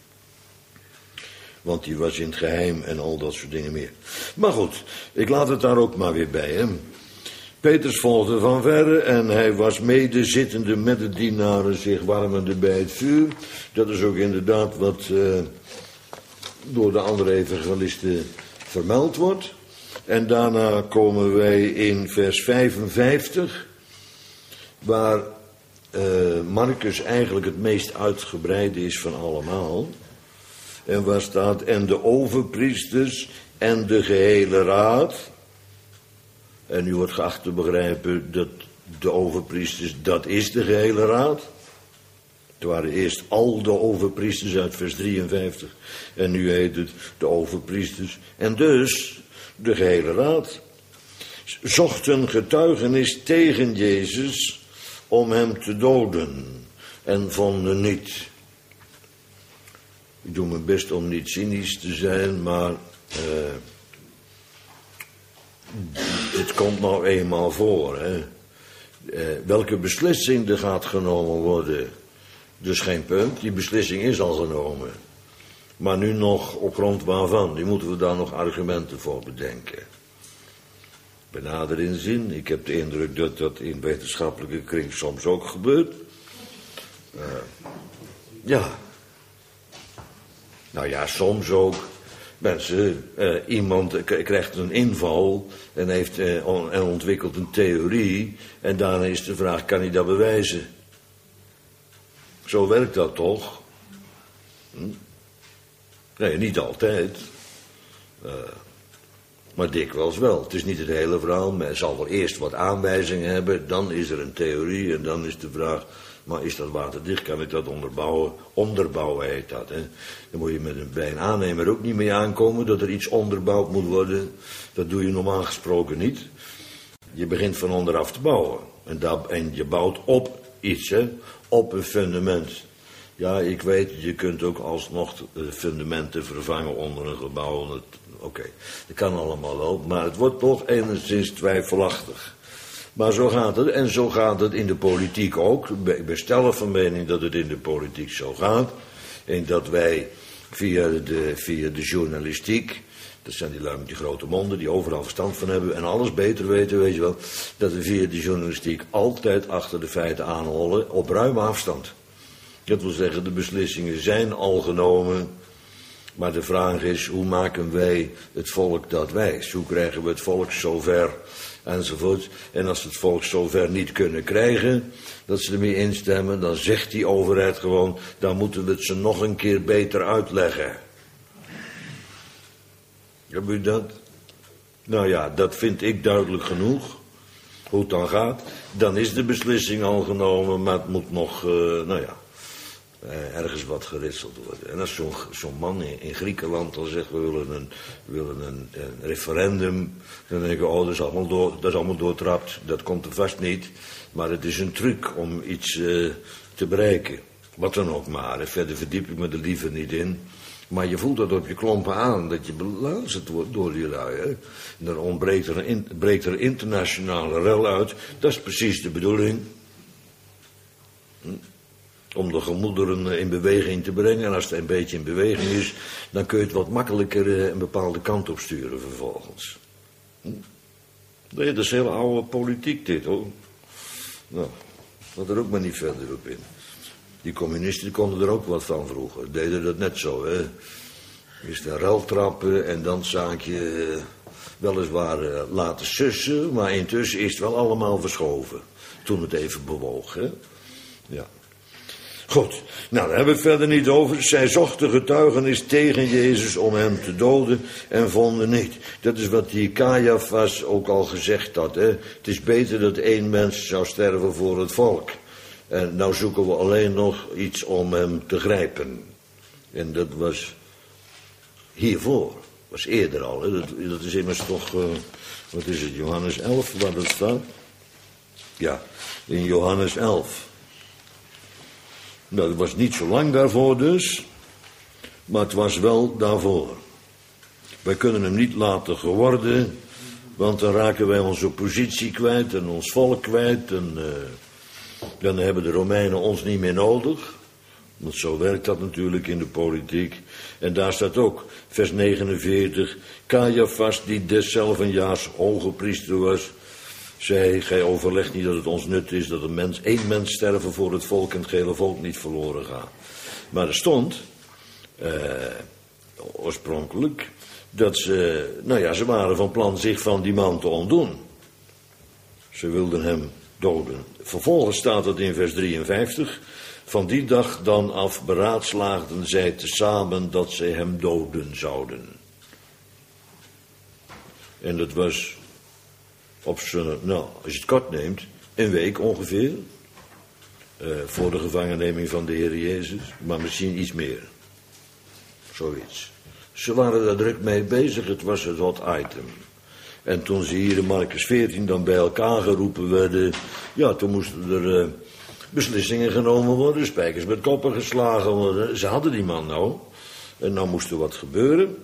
Want die was in het geheim en al dat soort dingen meer. Maar goed, ik laat het daar ook maar weer bij, hè. Petrus volgde van verre en hij was medezittende met de dienaren zich warmende bij het vuur. Dat is ook inderdaad wat uh, door de andere evangelisten vermeld wordt. En daarna komen wij in vers vijfenvijftig, waar uh, Marcus eigenlijk het meest uitgebreide is van allemaal. En waar staat, en de overpriesters en de gehele raad. En u wordt geacht te begrijpen dat de overpriesters, dat is de gehele raad. Het waren eerst al de overpriesters uit vers drieënvijftig. En nu heet het de overpriesters. En dus de gehele raad zochten getuigenis tegen Jezus om hem te doden. En vonden niet. Ik doe mijn best om niet cynisch te zijn, maar Uh, dit komt nou eenmaal voor, hè. Uh, welke beslissing er gaat genomen worden, dus geen punt. Die beslissing is al genomen. Maar nu nog op grond waarvan? Nu moeten we daar nog argumenten voor bedenken. Benader inzien. Ik heb de indruk dat dat in wetenschappelijke kring soms ook gebeurt. Uh, ja. Nou ja, soms ook. Mensen, uh, iemand k- krijgt een inval en, heeft, uh, on- en ontwikkelt een theorie. En daarna is de vraag, kan hij dat bewijzen? Zo werkt dat toch? Hm? Nee, niet altijd. Uh, maar dikwijls wel. Het is niet het hele verhaal. Men zal wel eerst wat aanwijzingen hebben. Dan is er een theorie en dan is de vraag, maar is dat waterdicht? Kan ik dat onderbouwen? Onderbouwen heet dat, hè. Dan moet je met een, bij een aannemer ook niet mee aankomen dat er iets onderbouwd moet worden. Dat doe je normaal gesproken niet. Je begint van onderaf te bouwen. En, dat, en je bouwt op iets, hè, op een fundament. Ja, ik weet, je kunt ook alsnog fundamenten vervangen onder een gebouw. Oké, okay, dat kan allemaal wel, maar het wordt toch enigszins twijfelachtig. Maar zo gaat het, en zo gaat het in de politiek ook. Ik ben stellig van mening dat het in de politiek zo gaat. En dat wij via de, via de journalistiek, dat zijn die lui met die grote monden, die overal verstand van hebben en alles beter weten, weet je wel, dat we via de journalistiek altijd achter de feiten aanhollen op ruime afstand. Dat wil zeggen, de beslissingen zijn al genomen, maar de vraag is, hoe maken wij het volk dat wijs? Hoe krijgen we het volk zover, enzovoort. En als we het volk zover niet kunnen krijgen, dat ze ermee instemmen, dan zegt die overheid gewoon, dan moeten we het ze nog een keer beter uitleggen. Heb u dat? Nou ja, dat vind ik duidelijk genoeg. Hoe het dan gaat. Dan is de beslissing al genomen, maar het moet nog, uh, nou ja, uh, ergens wat geritseld worden. En als zo'n zo'n man in, in Griekenland al zegt, we willen een, we willen een, een referendum, dan denk ik, oh, dat is, allemaal door, dat is allemaal doortrapt. Dat komt er vast niet. Maar het is een truc om iets uh, te bereiken. Wat dan ook maar. En verder verdiep ik me er liever niet in. Maar je voelt dat op je klompen aan, dat je belazerd wordt door die lui. Hè? En dan ontbreekt er, een, breekt er een internationale rel uit. Dat is precies de bedoeling. Hm? Om de gemoederen in beweging te brengen. En als het een beetje in beweging is, dan kun je het wat makkelijker een bepaalde kant op sturen vervolgens. Hm? Nee, dat is hele oude politiek dit, hoor. Nou, dat er ook maar niet verder op in. Die communisten konden er ook wat van vroeger. Deden dat net zo, hè. Eerst een rel trappen en dan zaakje uh, weliswaar uh, laten sussen. Maar intussen is het wel allemaal verschoven. Toen het even bewoog, hè. Ja. Goed, nou daar hebben we het verder niet over. Zij zochten getuigenis tegen Jezus om hem te doden en vonden niet. Dat is wat die Caiaphas ook al gezegd had, hè. Het is beter dat één mens zou sterven voor het volk. En nou zoeken we alleen nog iets om hem te grijpen. En dat was hiervoor. Was eerder al. Hè. Dat, dat is immers toch, uh, wat is het, Johannes elf waar dat staat? Ja, in Johannes elf. Nou, dat was niet zo lang daarvoor dus. Maar het was wel daarvoor. Wij kunnen hem niet laten geworden. Want dan raken wij onze positie kwijt en ons volk kwijt en... Uh, Dan hebben de Romeinen ons niet meer nodig. Want zo werkt dat natuurlijk in de politiek. En daar staat ook, vers negenenveertig. Caiaphas, die deszelfden jaars hoge priester was, zei, gij overlegt niet dat het ons nut is dat een mens, één mens sterven voor het volk en het gehele volk niet verloren gaat. Maar er stond, eh, oorspronkelijk, dat ze, nou ja, ze waren van plan zich van die man te ontdoen. Ze wilden hem doden. Vervolgens staat het in vers drieënvijftig. Van die dag dan af beraadslaagden zij tezamen dat zij hem doden zouden. En dat was op zijn, nou, als je het kort neemt, een week ongeveer. Uh, voor de gevangenneming van de Heer Jezus. Maar misschien iets meer. Zoiets. Ze waren daar druk mee bezig. Het was het hot item. En toen ze hier in Marcus veertien dan bij elkaar geroepen werden, ja, toen moesten er uh, beslissingen genomen worden, spijkers met koppen geslagen worden. Ze hadden die man nou. En nou moest er wat gebeuren.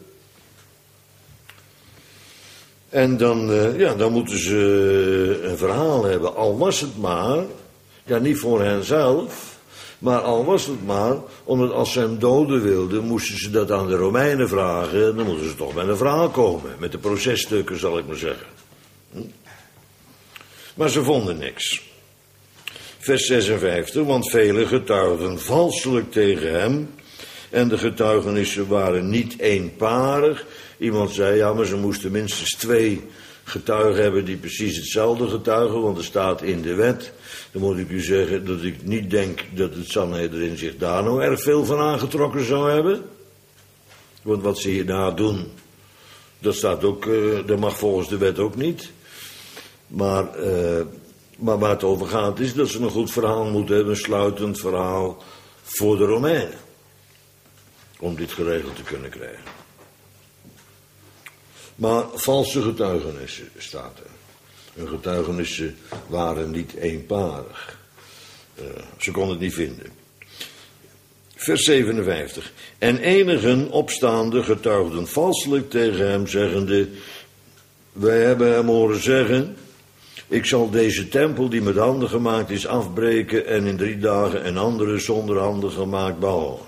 En dan, uh, ja, dan moeten ze uh, een verhaal hebben, al was het maar, ja, niet voor henzelf, maar al was het maar, omdat als ze hem doden wilden, moesten ze dat aan de Romeinen vragen. Dan moeten ze toch met een verhaal komen. Met de processtukken, zal ik maar zeggen. Hm? Maar ze vonden niks. Vers zesenvijftig, want velen getuigden valselijk tegen hem. En de getuigenissen waren niet eenparig. Iemand zei, ja, maar ze moesten minstens twee getuigen hebben die precies hetzelfde getuigen, want er staat in de wet. Dan moet ik u zeggen dat ik niet denk dat het Sanhedrin zich daar nou erg veel van aangetrokken zou hebben. Want wat ze hierna doen, dat staat ook, uh, dat mag volgens de wet ook niet. Maar, uh, maar waar het over gaat is dat ze een goed verhaal moeten hebben, een sluitend verhaal voor de Romeinen. Om dit geregeld te kunnen krijgen. Maar valse getuigenissen staat er. Hun getuigenissen waren niet eenparig. Uh, ze kon het niet vinden. Vers zevenenvijftig. En enigen opstaande getuigden valselijk tegen hem, zeggende: wij hebben hem horen zeggen: ik zal deze tempel die met handen gemaakt is afbreken en in drie dagen een andere zonder handen gemaakt bouwen.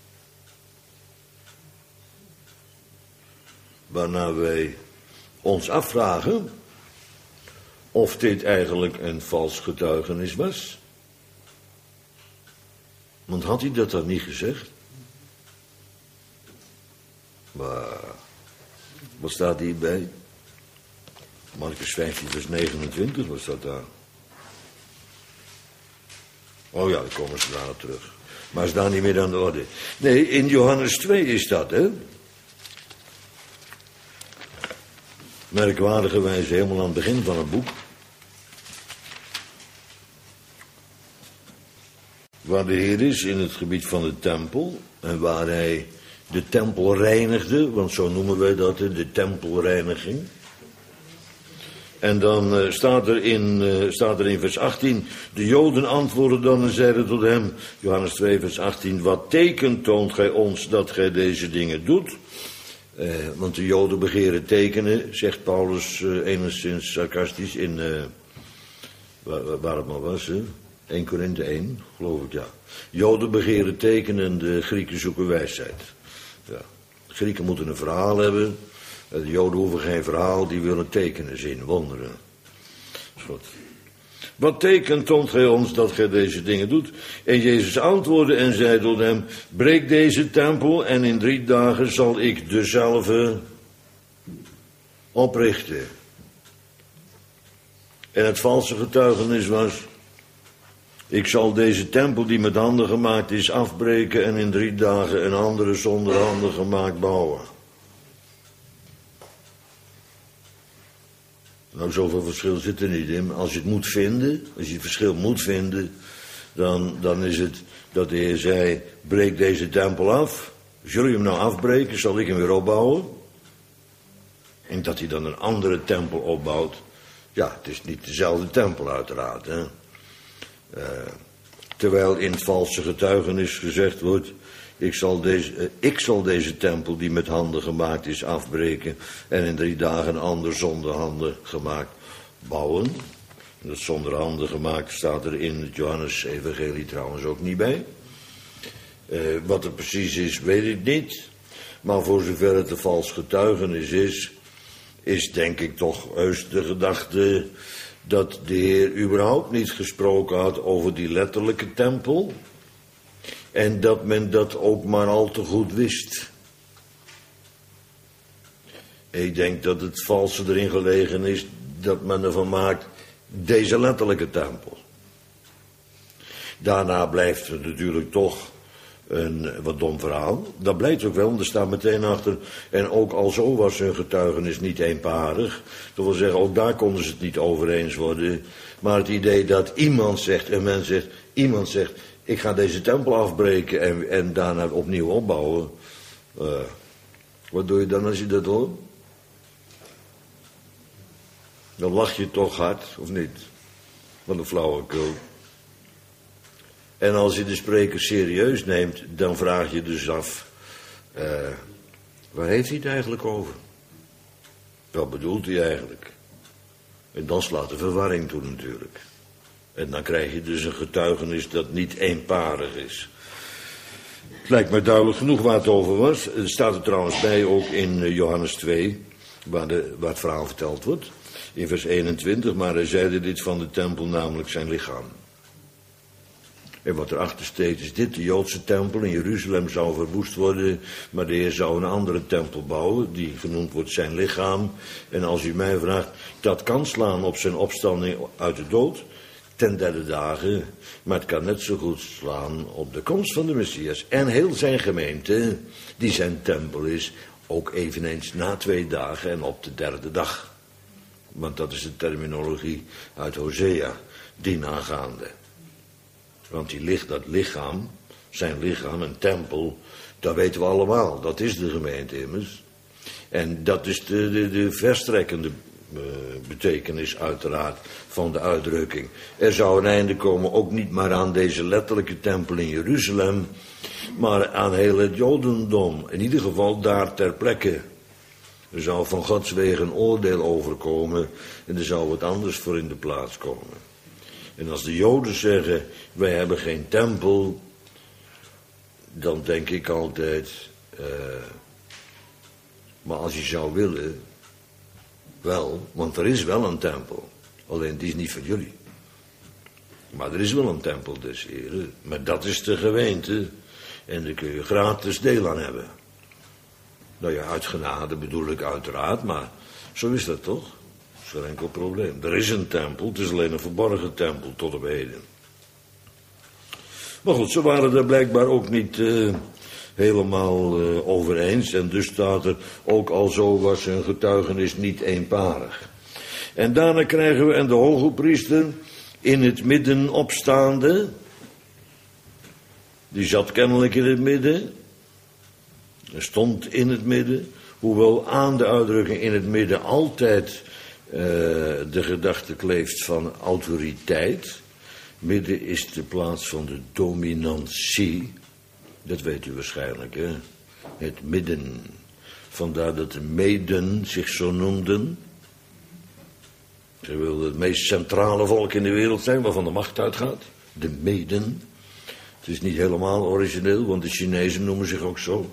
Waarna wij ons afvragen of dit eigenlijk een vals getuigenis was. Want had hij dat dan niet gezegd? Maar wat staat hierbij? Marcus vijftien vers negenentwintig, wat staat daar? Oh ja, daar komen ze daar op terug. Maar is daar niet meer aan de orde. Nee, in Johannes twee is dat, hè? Merkwaardigerwijze helemaal aan het begin van het boek. Waar de Heer is in het gebied van de tempel. En waar hij de tempel reinigde. Want zo noemen wij dat, de tempelreiniging. En dan uh, staat, er in, uh, staat er in vers achttien. De Joden antwoordden dan en zeiden tot hem. Johannes twee vers achttien. Wat teken toont gij ons dat gij deze dingen doet? Uh, want de Joden begeren tekenen, zegt Paulus uh, enigszins sarcastisch in, uh, waar, waar het maar was, hè? Eerste Korinthe één, geloof ik, ja. Joden begeren tekenen, de Grieken zoeken wijsheid. Ja. De Grieken moeten een verhaal hebben, de Joden hoeven geen verhaal, die willen tekenen zien, wonderen. Goed. Wat teken toont gij ons dat gij deze dingen doet? En Jezus antwoordde en zei tot hem: breek deze tempel en in drie dagen zal ik dezelfde oprichten. En het valse getuigenis was: ik zal deze tempel die met handen gemaakt is afbreken en in drie dagen een andere zonder handen gemaakt bouwen. Nou, zoveel verschil zit er niet in. Als je het moet vinden, als je het verschil moet vinden, dan, dan is het dat de Heer zei: breek deze tempel af. Zul je hem nou afbreken, zal ik hem weer opbouwen. En dat hij dan een andere tempel opbouwt. Ja, het is niet dezelfde tempel uiteraard. Hè? Uh, terwijl in het valse getuigenis gezegd wordt: Ik zal, deze, uh, ik zal deze tempel die met handen gemaakt is afbreken en in drie dagen een ander zonder handen gemaakt bouwen. En dat zonder handen gemaakt staat er in het Johannes-evangelie trouwens ook niet bij. Uh, wat het precies is, weet ik niet. Maar voor zover het een vals getuigenis is, is denk ik toch heus de gedachte dat de Heer überhaupt niet gesproken had over die letterlijke tempel. En dat men dat ook maar al te goed wist. Ik denk dat het valse erin gelegen is dat men ervan maakt deze letterlijke tempel. Daarna blijft het natuurlijk toch een wat dom verhaal. Dat blijkt ook wel, want er staat meteen achter: en ook al zo was hun getuigenis niet eenparig. Dat wil zeggen, ook daar konden ze het niet over eens worden. Maar het idee dat iemand zegt, een mens zegt, iemand zegt: ik ga deze tempel afbreken en, en daarna opnieuw opbouwen. Uh, wat doe je dan als je dat hoort? Dan lach je toch hard, of niet? Wat een flauwekul. En als je de spreker serieus neemt, dan vraag je dus af: uh, waar heeft hij het eigenlijk over? Wat bedoelt hij eigenlijk? En dan slaat de verwarring toe natuurlijk. En dan krijg je dus een getuigenis dat niet eenparig is. Het lijkt me duidelijk genoeg waar het over was. Er staat er trouwens bij ook in Johannes twee, waar, de, waar het verhaal verteld wordt. In vers eenentwintig, maar hij zeide dit van de tempel, namelijk zijn lichaam. En wat erachter steekt is dit: de Joodse tempel in Jeruzalem zou verwoest worden, maar de Heer zou een andere tempel bouwen, die genoemd wordt zijn lichaam. En als u mij vraagt, dat kan slaan op zijn opstanding uit de dood, ten derde dagen, maar het kan net zo goed slaan op de komst van de Messias. En heel zijn gemeente, die zijn tempel is, ook eveneens na twee dagen en op de derde dag. Want dat is de terminologie uit Hosea, die nagaande. Want die ligt, dat lichaam, zijn lichaam, een tempel, dat weten we allemaal. Dat is de gemeente immers. En dat is de, de, de verstrekkende uh, betekenis uiteraard van de uitdrukking. Er zou een einde komen ook niet maar aan deze letterlijke tempel in Jeruzalem, maar aan heel het Jodendom. In ieder geval daar ter plekke. Er zou van Gods wegen een oordeel overkomen en er zou wat anders voor in de plaats komen. En als de Joden zeggen, wij hebben geen tempel, dan denk ik altijd, uh, maar als je zou willen, wel, want er is wel een tempel, alleen die is niet voor jullie. Maar er is wel een tempel des Heren, maar dat is de gemeente en daar kun je gratis deel aan hebben. Nou ja, uit genade bedoel ik uiteraard, maar zo is dat toch? Dat is geen enkel probleem. Er is een tempel, het is alleen een verborgen tempel tot op heden. Maar goed, ze waren er blijkbaar ook niet uh, helemaal uh, over eens. En dus staat er, ook al zo was hun getuigenis niet eenparig. En daarna krijgen we, en de hoge priester in het midden opstaande. Die zat kennelijk in het midden. Er stond in het midden. Hoewel aan de uitdrukking in het midden altijd uh, de gedachte kleeft van autoriteit. Midden is de plaats van de dominantie. Dat weet u waarschijnlijk, hè? Het midden. Vandaar dat de Meden zich zo noemden. Ze wilden het meest centrale volk in de wereld zijn, waarvan de macht uitgaat. De Meden. Het is niet helemaal origineel, want de Chinezen noemen zich ook zo.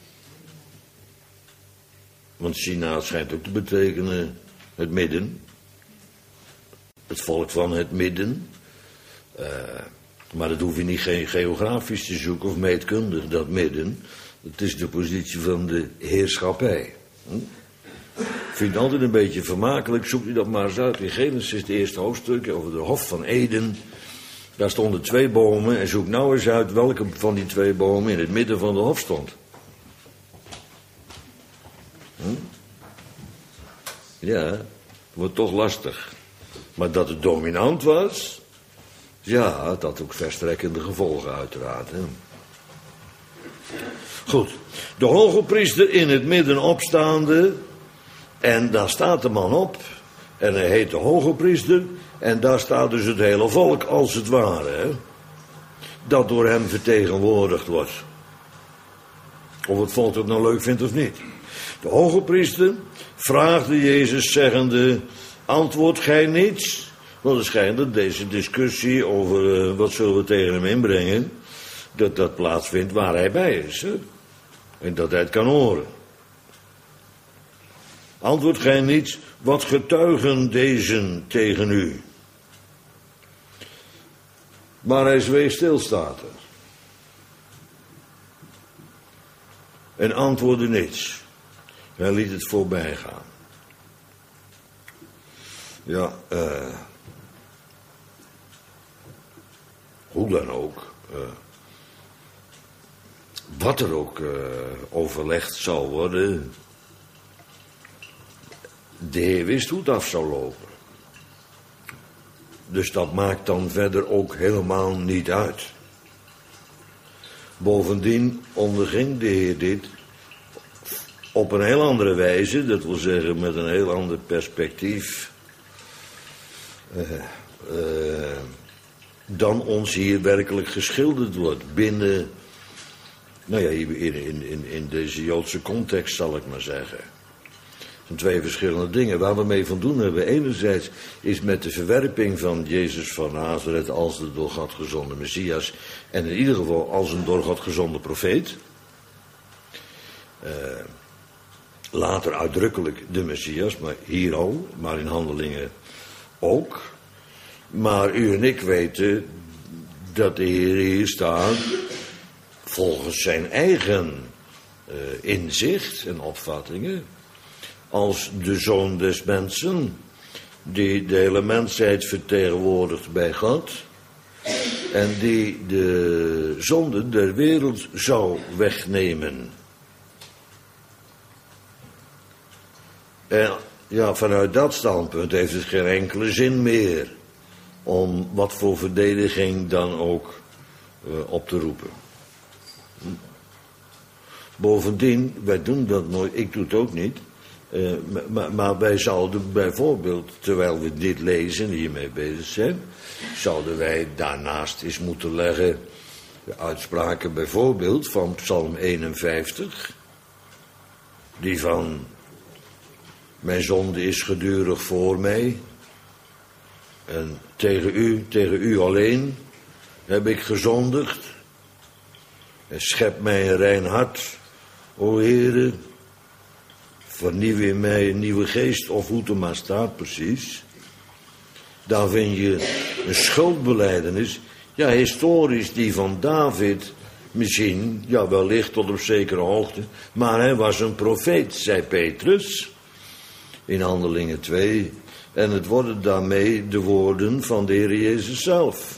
Want China schijnt ook te betekenen het midden. Het volk van het midden. Uh, maar dat hoef je niet ge- geografisch te zoeken of meetkundig, dat midden. Het is de positie van de heerschappij. Hm? Ik vind het altijd een beetje vermakelijk, zoek u dat maar eens uit. In Genesis, het eerste hoofdstuk, over de Hof van Eden. Daar stonden twee bomen en zoek nou eens uit welke van die twee bomen in het midden van de hof stond. Hm? Ja, het wordt toch lastig. Maar dat het dominant was, ja, het had ook verstrekkende gevolgen uiteraard. Hè? Goed, de hoge priester in het midden opstaande, en daar staat de man op, en hij heet de hoge priester, en daar staat dus het hele volk als het ware, hè? Dat door hem vertegenwoordigd wordt. Of het volk het nou leuk vindt of niet. De hoge priester vraagde Jezus zeggende, antwoordt gij niets? Want het schijnt dat deze discussie over uh, wat zullen we tegen hem inbrengen, dat dat plaatsvindt waar hij bij is. Hè? En dat hij het kan horen. Antwoordt gij niets, wat getuigen deze tegen u? Maar hij zweeg stil, staat er. En antwoordde niets. Hij liet het voorbij gaan. Ja, eh... hoe dan ook. Uh, wat er ook uh, overlegd zou worden. De Heer wist hoe het af zou lopen. Dus dat maakt dan verder ook helemaal niet uit. Bovendien onderging de Heer dit op een heel andere wijze. Dat wil zeggen met een heel ander perspectief. Uh, uh, dan ons hier werkelijk geschilderd wordt. Binnen, nou ja, in, in, in, in deze Joodse context zal ik maar zeggen. Het zijn twee verschillende dingen. Waar we mee van doen hebben, enerzijds is met de verwerping van Jezus van Nazareth als de door God gezonde Messias. En in ieder geval als een door God gezonde profeet. Uh, later uitdrukkelijk de Messias, maar hier al, maar in Handelingen ook. Maar u en ik weten dat de Heer hier staat volgens zijn eigen uh, inzicht en opvattingen als de Zoon des Mensen die de hele mensheid vertegenwoordigt bij God en die de zonde der wereld zou wegnemen. En ja, vanuit dat standpunt heeft het geen enkele zin meer om wat voor verdediging dan ook uh, op te roepen. Bovendien, wij doen dat nooit, ik doe het ook niet. Uh, maar, maar wij zouden bijvoorbeeld, terwijl we dit lezen en hiermee bezig zijn, zouden wij daarnaast eens moeten leggen de uitspraken bijvoorbeeld van Psalm eenenvijftig, die van mijn zonde is gedurig voor mij en tegen u, tegen u alleen heb ik gezondigd en schep mij een rein hart, o Heere. Vernieuw in mij een nieuwe geest, of hoe het er maar staat precies. Daar vind je een schuldbelijdenis, ja, historisch die van David misschien, ja, wellicht tot op zekere hoogte, maar hij was een profeet, zei Petrus in Handelingen twee. En het worden daarmee de woorden van de Heer Jezus zelf.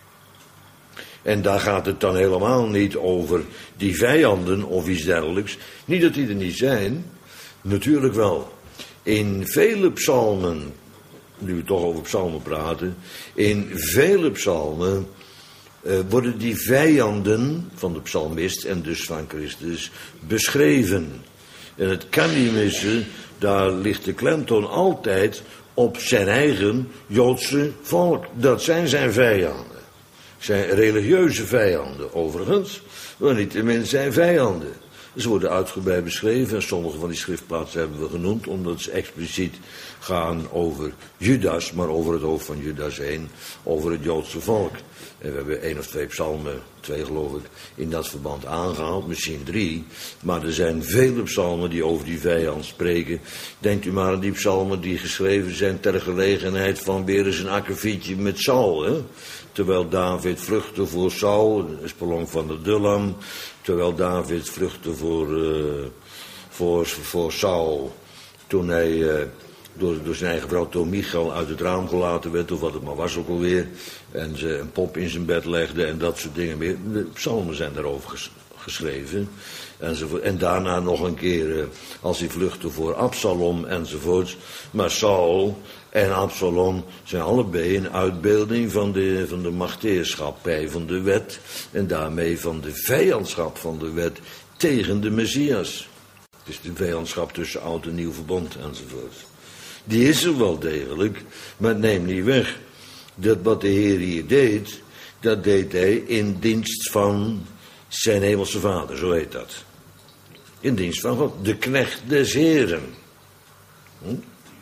En daar gaat het dan helemaal niet over die vijanden of iets dergelijks. Niet dat die er niet zijn. Natuurlijk wel. In vele psalmen, nu we toch over psalmen praten, in vele psalmen uh, worden die vijanden van de psalmist en dus van Christus beschreven. En het kan niet missen, daar ligt de klemtoon altijd op zijn eigen Joodse volk. Dat zijn zijn vijanden. Zijn religieuze vijanden overigens, maar niettemin zijn vijanden. Ze worden uitgebreid beschreven en sommige van die schriftplaatsen hebben we genoemd, omdat ze expliciet gaan over Judas, maar over het hoofd van Judas heen, over het Joodse volk. En we hebben één of twee psalmen, twee geloof ik, in dat verband aangehaald, misschien drie. Maar er zijn vele psalmen die over die vijand spreken. Denkt u maar aan die psalmen die geschreven zijn ter gelegenheid van weer eens een akkefietje met Saul, hè? Terwijl David vluchtte voor Saul, de spelong van de Dullam. Terwijl David vluchtte voor, uh, voor, voor Saul, toen hij uh, door, door zijn eigen vrouw door Michal uit het raam gelaten werd, of wat het maar was ook alweer. En ze een pop in zijn bed legde en dat soort dingen meer. De psalmen zijn daarover ges, geschreven. Enzovoort. En daarna nog een keer uh, als hij vluchtte voor Absalom enzovoort. Maar Saul en Absalom zijn allebei een uitbeelding van de, van de machteerschappij van de wet. En daarmee van de vijandschap van de wet tegen de Messias. Het is de vijandschap tussen oud en nieuw verbond enzovoort. Die is er wel degelijk, maar het neemt niet weg dat wat de Heer hier deed, dat deed hij in dienst van zijn hemelse Vader, zo heet dat. In dienst van God, de knecht des Heren. Hm?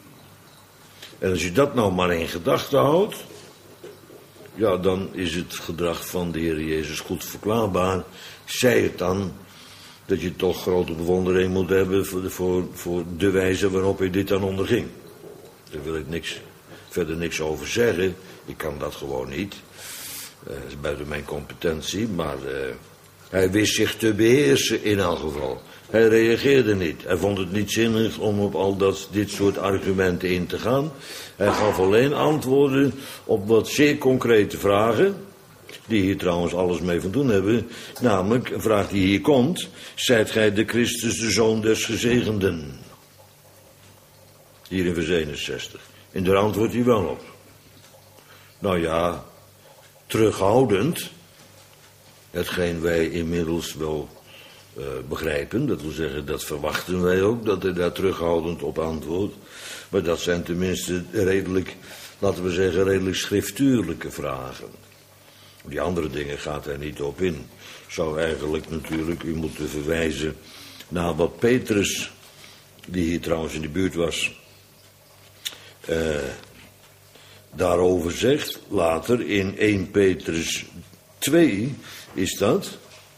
En als je dat nou maar in gedachten houdt, ja, dan is het gedrag van de Heer Jezus goed verklaarbaar. Zij het dan dat je toch grote bewondering moet hebben voor de, voor, voor de wijze waarop hij dit dan onderging. Daar wil ik niks, verder niks over zeggen. Ik kan dat gewoon niet. Dat uh, is buiten mijn competentie, maar uh, hij wist zich te beheersen in elk geval. Hij reageerde niet. Hij vond het niet zinnig om op al dat, dit soort argumenten in te gaan. Hij gaf alleen antwoorden op wat zeer concrete vragen, die hier trouwens alles mee van doen hebben. Namelijk, een vraag die hier komt: zijt gij de Christus, de Zoon des Gezegenden? Hier in vers eenenzestig. En daar antwoordt hij wel op. Nou ja, terughoudend, hetgeen wij inmiddels wel uh, begrijpen, dat wil zeggen, dat verwachten wij ook, dat hij daar terughoudend op antwoordt. Maar dat zijn tenminste redelijk, laten we zeggen, redelijk schriftuurlijke vragen. Die andere dingen gaat hij niet op in. Zou eigenlijk natuurlijk u moeten verwijzen naar wat Petrus, die hier trouwens in de buurt was, uh, daarover zegt. Later in eerste Petrus twee is dat,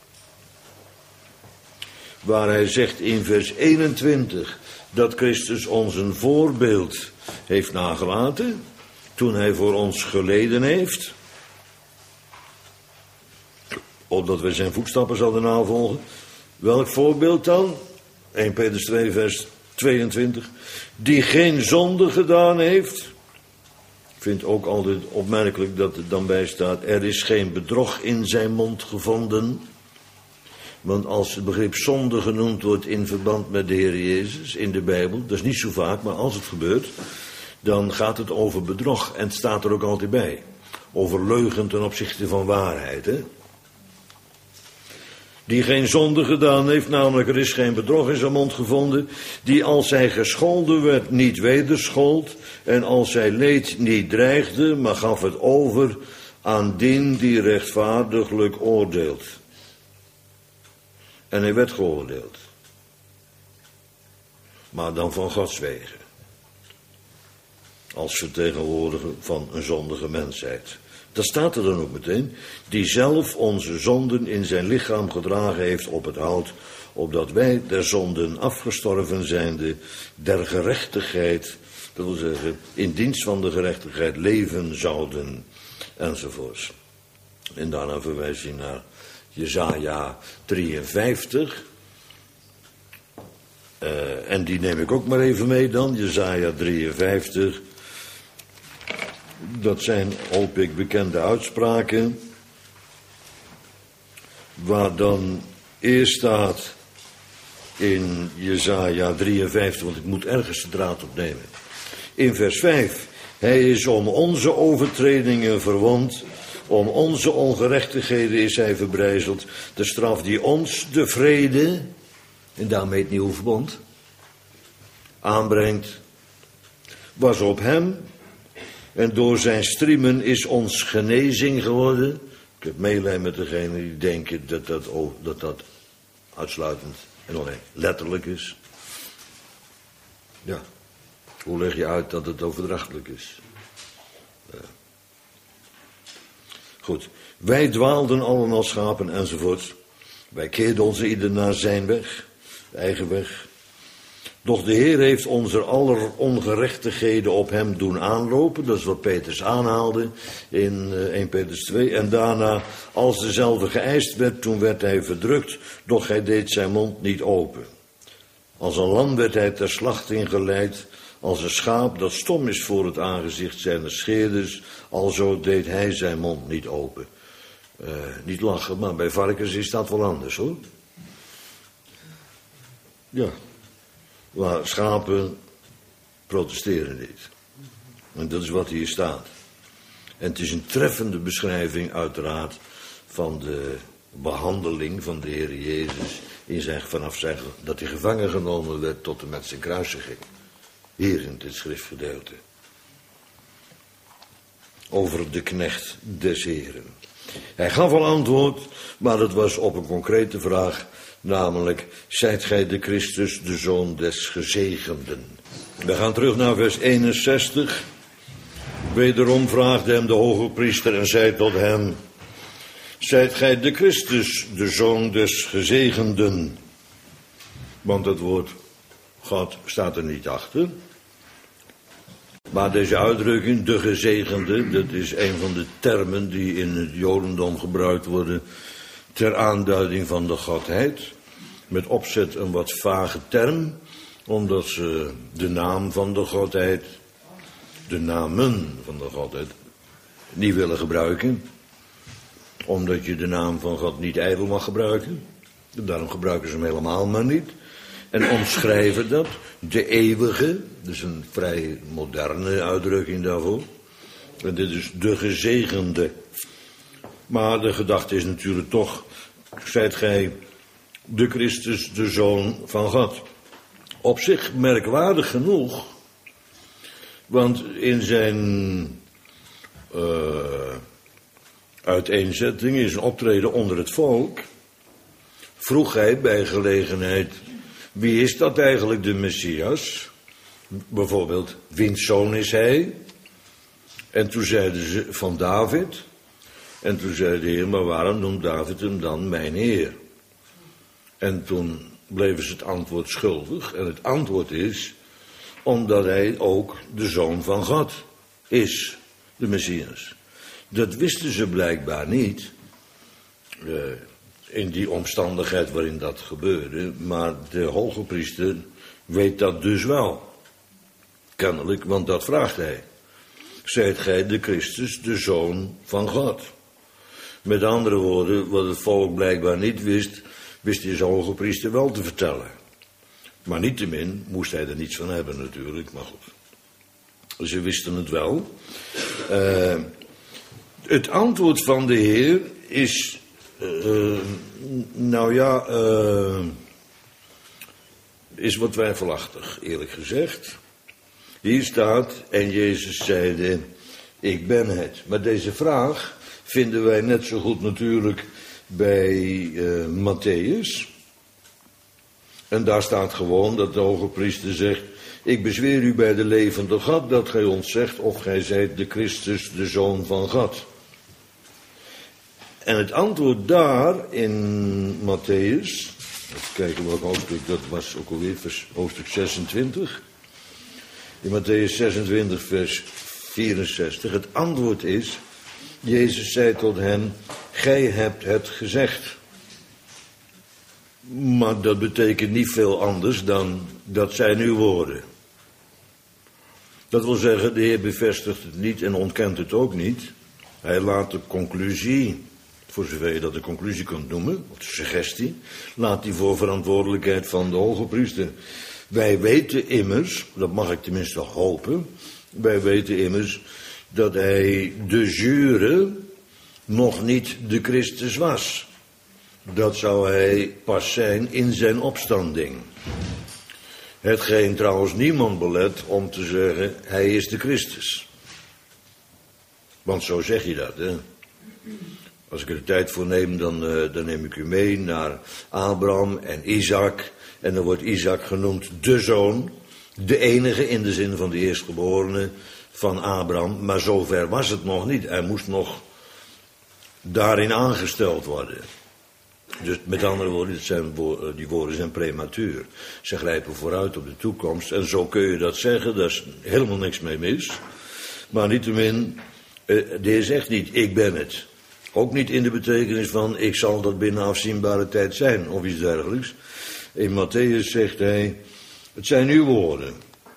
waar hij zegt in vers eenentwintig dat Christus ons een voorbeeld heeft nagelaten toen hij voor ons geleden heeft, opdat wij zijn voetstappen zouden navolgen. Welk voorbeeld dan? eerste Petrus twee vers tweeëntwintig. Die geen zonde gedaan heeft. Ik vind ook altijd opmerkelijk dat er dan bij staat: er is geen bedrog in zijn mond gevonden. Want als het begrip zonde genoemd wordt in verband met de Heer Jezus in de Bijbel, dat is niet zo vaak, maar als het gebeurt, dan gaat het over bedrog. En het staat er ook altijd bij. Over leugen ten opzichte van waarheid, hè. Die geen zonde gedaan heeft, namelijk er is geen bedrog in zijn mond gevonden. Die als hij gescholden werd niet wederschold. En als hij leed niet dreigde, maar gaf het over aan dien die rechtvaardiglijk oordeelt. En hij werd geoordeeld. Maar dan van Gods wegen. Als vertegenwoordiger van een zondige mensheid. Dat staat er dan ook meteen. Die zelf onze zonden in zijn lichaam gedragen heeft op het hout. Opdat wij der zonden afgestorven zijnde der gerechtigheid. Dat wil zeggen, in dienst van de gerechtigheid leven zouden. Enzovoorts. En daarna verwijst hij naar Jesaja drieënvijftig. Uh, en die neem ik ook maar even mee dan. Jesaja drieënvijftig. Dat zijn, hoop ik, bekende uitspraken. Waar dan eerst staat in Jesaja drieënvijftig, want ik moet ergens de draad opnemen. In vers vijf. Hij is om onze overtredingen verwond. Om onze ongerechtigheden is hij verbrijzeld. De straf die ons de vrede, en daarmee het nieuwe verbond, aanbrengt, was op hem. En door zijn striemen is ons genezing geworden. Ik heb meelijden met degenen die denken dat dat, oh, dat dat uitsluitend en alleen letterlijk is. Ja, hoe leg je uit dat het overdrachtelijk is? Ja. Goed, wij dwaalden allen als schapen enzovoort. Wij keerden onze ieder naar zijn weg, de eigen weg. Doch de Heer heeft onze aller ongerechtigheden op hem doen aanlopen. Dat is wat Petrus aanhaalde in uh, eerste Petrus twee. En daarna, als dezelfde geëist werd, toen werd hij verdrukt. Doch hij deed zijn mond niet open. Als een lam werd hij ter slachting geleid. Als een schaap dat stom is voor het aangezicht zijner scheerders. Alzo deed hij zijn mond niet open. Uh, niet lachen, maar bij varkens is dat wel anders, hoor. Ja. Waar schapen protesteren niet. En dat is wat hier staat. En het is een treffende beschrijving uiteraard van de behandeling van de Heer Jezus in zijn, vanaf zijn, dat hij gevangen genomen werd tot en met zijn kruisiging. Hier in dit schriftgedeelte. Over de knecht des Heren. Hij gaf al antwoord, maar het was op een concrete vraag. Namelijk, zijt gij de Christus, de Zoon des Gezegenden? We gaan terug naar vers eenenzestig. Wederom vraagde hem de hoge priester en zei tot hem: zijt gij de Christus, de Zoon des Gezegenden? Want het woord God staat er niet achter. Maar deze uitdrukking, de gezegende, dat is een van de termen die in het Jodendom gebruikt worden ter aanduiding van de Godheid. Met opzet een wat vage term, omdat ze de naam van de Godheid, de namen van de Godheid, niet willen gebruiken. Omdat je de naam van God niet ijdel mag gebruiken. Daarom gebruiken ze hem helemaal maar niet. En omschrijven dat, de eeuwige, dat is een vrij moderne uitdrukking daarvoor. En dit is de gezegende. Maar de gedachte is natuurlijk toch, zijt gij de Christus, de Zoon van God. Op zich merkwaardig genoeg, want in zijn uh, uiteenzetting, in zijn optreden onder het volk, vroeg hij bij gelegenheid: wie is dat eigenlijk, de Messias? Bijvoorbeeld, wiens zoon is hij? En toen zeiden ze: van David. En toen zei de Heer: maar waarom noemt David hem dan mijn Heer? En toen bleven ze het antwoord schuldig. En het antwoord is: omdat hij ook de Zoon van God is, de Messias. Dat wisten ze blijkbaar niet, uh, in die omstandigheid waarin dat gebeurde. Maar de hoge priester weet dat dus wel. Kennelijk, want dat vraagt hij. Zijt gij de Christus, de Zoon van God? Met andere woorden, wat het volk blijkbaar niet wist, wist deze hoge priester wel te vertellen. Maar niettemin moest hij er niets van hebben natuurlijk, maar goed. Ze wisten het wel. Uh, het antwoord van de Heer is Uh, nou ja, uh, is wat twijfelachtig, eerlijk gezegd. Hier staat, en Jezus zeide, ik ben het. Maar deze vraag vinden wij net zo goed natuurlijk bij uh, Matthäus. En daar staat gewoon dat de hoge priester zegt, ik bezweer u bij de levende God dat gij ons zegt of gij zijt de Christus, de Zoon van God. En het antwoord daar in Matthäus, even kijken welk hoofdstuk dat was, ook alweer vers, hoofdstuk zesentwintig. In Matthäus zesentwintig vers vierenzestig. Het antwoord is, Jezus zei tot hen, gij hebt het gezegd. Maar dat betekent niet veel anders dan, dat zijn uw woorden. Dat wil zeggen, de Heer bevestigt het niet en ontkent het ook niet. Hij laat de conclusie, voor zover je dat de conclusie kunt noemen, of de suggestie, laat die voor verantwoordelijkheid van de hoge priester. Wij weten immers, dat mag ik tenminste hopen, wij weten immers dat hij de jure nog niet de Christus was. Dat zou hij pas zijn in zijn opstanding. Hetgeen trouwens niemand belet om te zeggen, hij is de Christus. Want zo zeg je dat, hè. Als ik er de tijd voor neem, dan, uh, dan neem ik u mee naar Abraham en Isaac. En dan wordt Isaac genoemd de zoon, de enige in de zin van de eerstgeborene van Abraham. Maar zover was het nog niet. Hij moest nog daarin aangesteld worden. Dus met andere woorden, het zijn, die woorden zijn prematuur. Ze grijpen vooruit op de toekomst. En zo kun je dat zeggen, daar is helemaal niks mee mis. Maar niettemin, de Heer zegt niet, ik ben het. Ook niet in de betekenis van, ik zal dat binnen afzienbare tijd zijn, of iets dergelijks. In Matthäus zegt hij, het zijn uw woorden.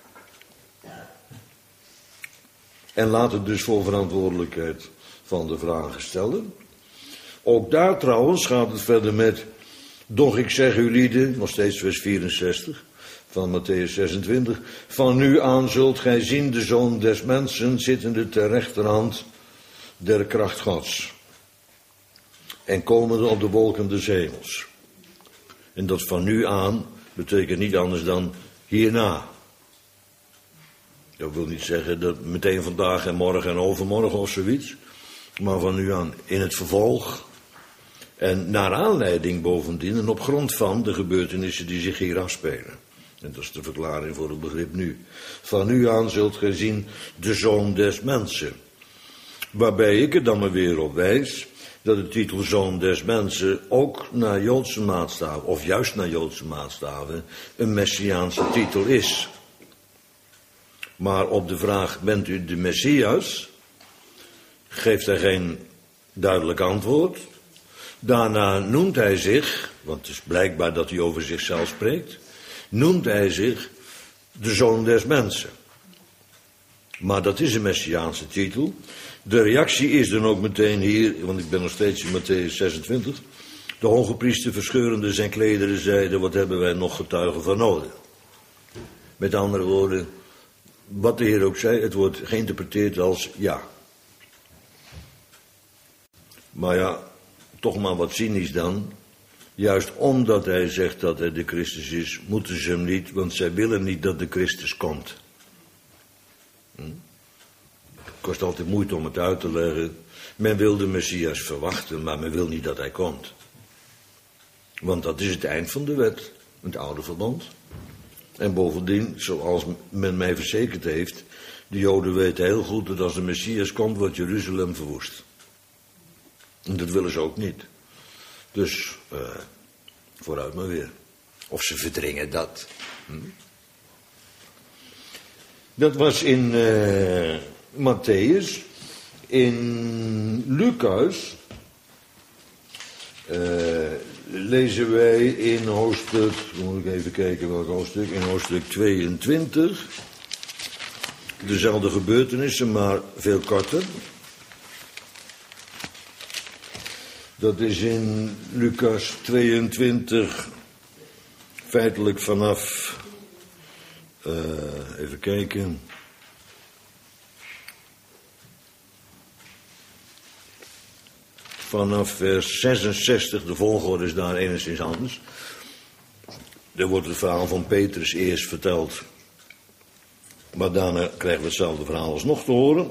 En laat het dus voor verantwoordelijkheid van de vragen stellen. Ook daar trouwens gaat het verder met, doch ik zeg u lieden, nog steeds vers vierenzestig van Matthäus zesentwintig, van nu aan zult gij zien de Zoon des Mensen zittende ter rechterhand der kracht Gods. En komende op de wolken des hemels. En dat van nu aan betekent niet anders dan hierna. Dat wil niet zeggen dat meteen vandaag en morgen en overmorgen of zoiets. Maar van nu aan in het vervolg. En naar aanleiding bovendien en op grond van de gebeurtenissen die zich hier afspelen. En dat is de verklaring voor het begrip nu. Van nu aan zult gij zien de Zoon des Mensen. Waarbij ik er dan maar weer op wijs dat de titel Zoon des Mensen ook naar Joodse maatstaven, of juist naar Joodse maatstaven, een Messiaanse titel is. Maar op de vraag, bent u de Messias? Geeft hij geen duidelijk antwoord. Daarna noemt hij zich, want het is blijkbaar dat hij over zichzelf spreekt, noemt hij zich de Zoon des Mensen. Maar dat is een Messiaanse titel. De reactie is dan ook meteen hier, want ik ben nog steeds in Matthäus zesentwintig. De hoge priester verscheurende zijn klederen zeide, wat hebben wij nog getuigen van nodig? Met andere woorden, wat de Heer ook zei, het wordt geïnterpreteerd als ja. Maar ja, toch maar wat cynisch dan. Juist omdat hij zegt dat hij de Christus is, moeten ze hem niet, want zij willen niet dat de Christus komt. Hm? Het kost altijd moeite om het uit te leggen. Men wil de Messias verwachten, maar men wil niet dat hij komt. Want dat is het eind van de wet, het oude verbond. En bovendien, zoals men mij verzekerd heeft, de Joden weten heel goed dat als de Messias komt, wordt Jeruzalem verwoest. En dat willen ze ook niet. Dus, uh, vooruit maar weer. Of ze verdringen dat. Hm? Dat was in uh, Matthäus. In Lucas uh, lezen wij in hoofdstuk, moet ik even kijken welk hoofdstuk, in hoofdstuk tweeëntwintig. Dezelfde gebeurtenissen, maar veel korter. Dat is in Lucas tweeëntwintig, feitelijk vanaf, uh, even kijken, vanaf vers zesenzestig, de volgorde is daar enigszins anders. Er wordt het verhaal van Petrus eerst verteld. Maar daarna krijgen we hetzelfde verhaal alsnog te horen.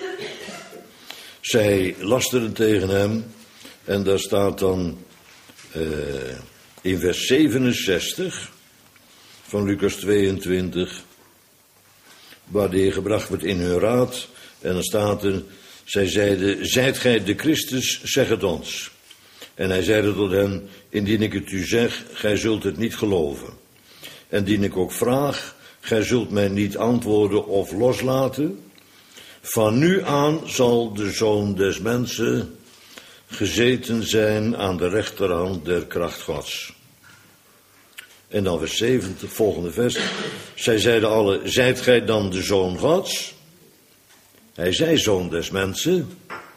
Zij lasteren tegen hem. En daar staat dan uh, in vers zevenenzestig van Lucas tweeëntwintig. Waar de Heer gebracht wordt in hun raad. En dan staat er, zij zeiden, zijt gij de Christus, zeg het ons. En hij zeide tot hen, indien ik het u zeg, gij zult het niet geloven. En indien ik ook vraag, gij zult mij niet antwoorden of loslaten. Van nu aan zal de Zoon des Mensen gezeten zijn aan de rechterhand der kracht Gods. En dan vers zeventig, volgende vers. Zij zeiden alle, zijt gij dan de Zoon Gods? Hij zei Zoon des Mensen.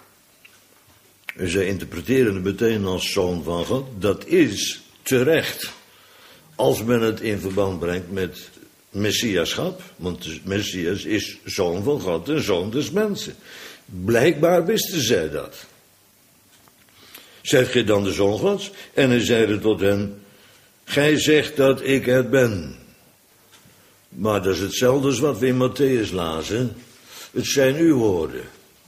En zij interpreteren het meteen als Zoon van God. Dat is terecht. Als men het in verband brengt met Messiaschap. Want de Messias is Zoon van God en Zoon des Mensen. Blijkbaar wisten zij dat. Zijt gij dan de Zoon Gods? En hij zeide tot hen, gij zegt dat ik het ben. Maar dat is hetzelfde als wat we in Matthäus lazen. Het zijn uw woorden.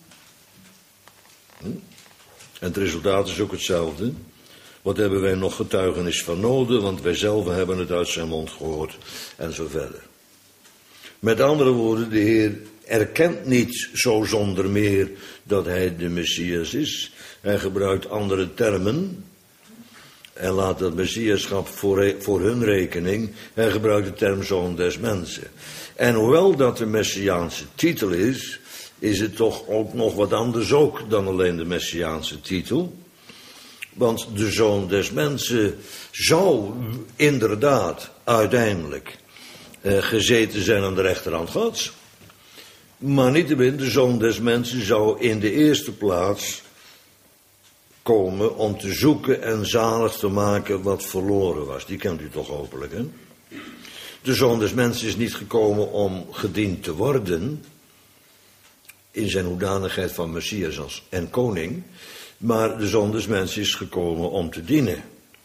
Hm? En het resultaat is ook hetzelfde. Wat hebben wij nog getuigenis van nodig, want wij zelf hebben het uit zijn mond gehoord. En zo verder. Met andere woorden, de Heer erkent niet zo zonder meer dat hij de Messias is. Hij gebruikt andere termen. En laat dat Messiaschap voor, voor hun rekening. Hij gebruikt de term Zoon des Mensen. En hoewel dat de Messiaanse titel is, is het toch ook nog wat anders ook dan alleen de Messiaanse titel. Want de Zoon des Mensen zou inderdaad uiteindelijk eh, gezeten zijn aan de rechterhand Gods. Maar niettemin, de Zoon des Mensen zou in de eerste plaats komen om te zoeken en zalig te maken wat verloren was. Die kent u toch hopelijk, hè? De Zoon des Mensen is niet gekomen om gediend te worden, in zijn hoedanigheid van Messias als en koning, maar de Zoon des Mensen is gekomen om te dienen.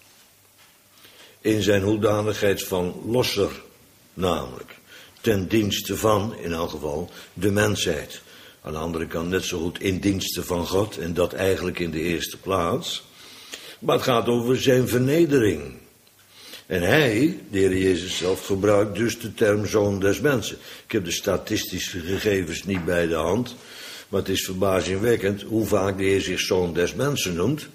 In zijn hoedanigheid van losser, namelijk, ten dienste van, in elk geval, de mensheid. Aan de andere kant net zo goed in dienste van God, en dat eigenlijk in de eerste plaats. Maar het gaat over zijn vernedering. En hij, de Heer Jezus zelf, gebruikt dus de term Zoon des Mensen. Ik heb de statistische gegevens niet bij de hand, maar het is verbazingwekkend hoe vaak de Heer zich Zoon des Mensen noemt.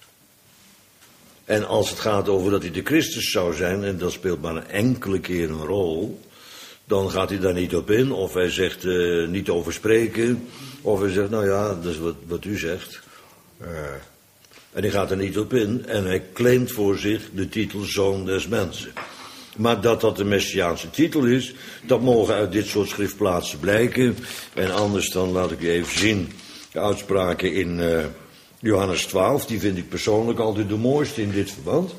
En als het gaat over dat hij de Christus zou zijn, en dat speelt maar een enkele keer een rol, dan gaat hij daar niet op in, of hij zegt uh, niet over spreken, of hij zegt, nou ja, dat is wat, wat u zegt. Uh. En hij gaat er niet op in, en hij claimt voor zich de titel Zoon des Mensen. Maar dat dat de Messiaanse titel is, dat mogen uit dit soort schriftplaatsen blijken. En anders dan laat ik u even zien, de uitspraken in uh, Johannes twaalf, die vind ik persoonlijk altijd de mooiste in dit verband.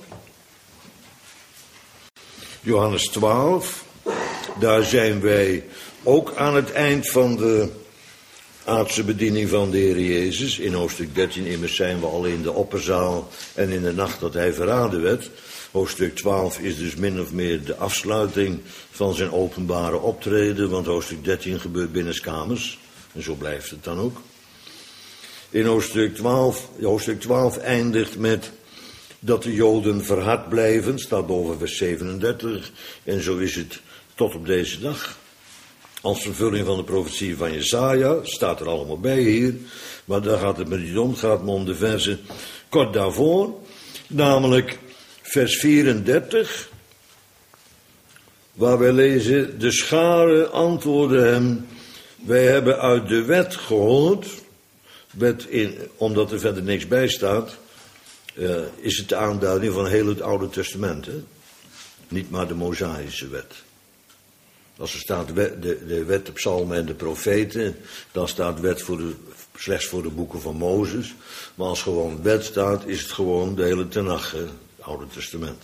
Johannes twaalf, daar zijn wij ook aan het eind van de aardse bediening van de Heer Jezus. In hoofdstuk dertien immers zijn we al in de opperzaal en in de nacht dat hij verraden werd. Hoofdstuk twaalf is dus min of meer de afsluiting van zijn openbare optreden, want hoofdstuk dertien gebeurt binnenskamers. En zo blijft het dan ook. In hoofdstuk twaalf, hoofdstuk twaalf eindigt met dat de Joden verhard blijven, staat boven vers zevenendertig. En zo is het tot op deze dag. Als vervulling van de profetie van Jesaja, staat er allemaal bij hier. Maar daar gaat het me niet om, het gaat me om de versen kort daarvoor. Namelijk vers vierendertig, waar wij lezen, de schare antwoordde hem, wij hebben uit de wet gehoord, wet in, omdat er verder niks bij staat, uh, is het de aanduiding van heel het Oude Testament, hè? Niet maar de Mosaïsche wet. Als er staat de, de wet, de psalmen en de profeten, dan staat wet voor de, slechts voor de boeken van Mozes. Maar als gewoon wet staat, is het gewoon de hele Tenach, het Oude Testament.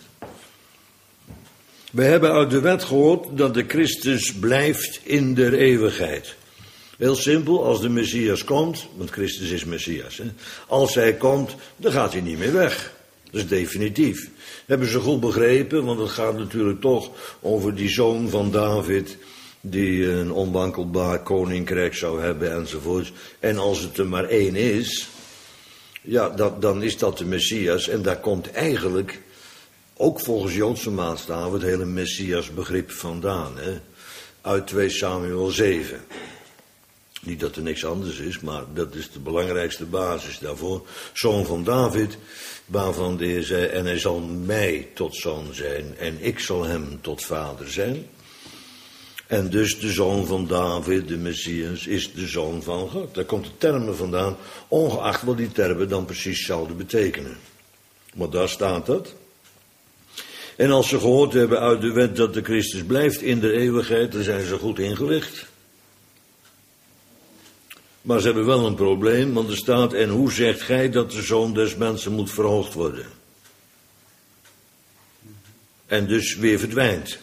We hebben uit de wet gehoord dat de Christus blijft in der eeuwigheid. Heel simpel, als de Messias komt, want Christus is Messias. Hè? Als hij komt, dan gaat hij niet meer weg. Dat is definitief. Hebben ze goed begrepen, want het gaat natuurlijk toch over die zoon van David, die een onwankelbaar koninkrijk zou hebben enzovoort. En als het er maar één is, ja, dat, dan is dat de Messias. En daar komt eigenlijk, ook volgens Joodse maatstaven, het hele Messias-begrip vandaan. Hè? Uit twee Samuel zeven. Niet dat er niks anders is, maar dat is de belangrijkste basis daarvoor. Zoon van David, waarvan de Heer zei, en hij zal mij tot zoon zijn, en ik zal hem tot vader zijn. En dus de zoon van David, de Messias, is de zoon van God. Daar komt de termen vandaan, ongeacht wat die termen dan precies zouden betekenen. Maar daar staat dat. En als ze gehoord hebben uit de wet dat de Christus blijft in de eeuwigheid, dan zijn ze goed ingelicht. Maar ze hebben wel een probleem, want er staat, en hoe zegt gij dat de zoon des mensen moet verhoogd worden? En dus weer verdwijnt.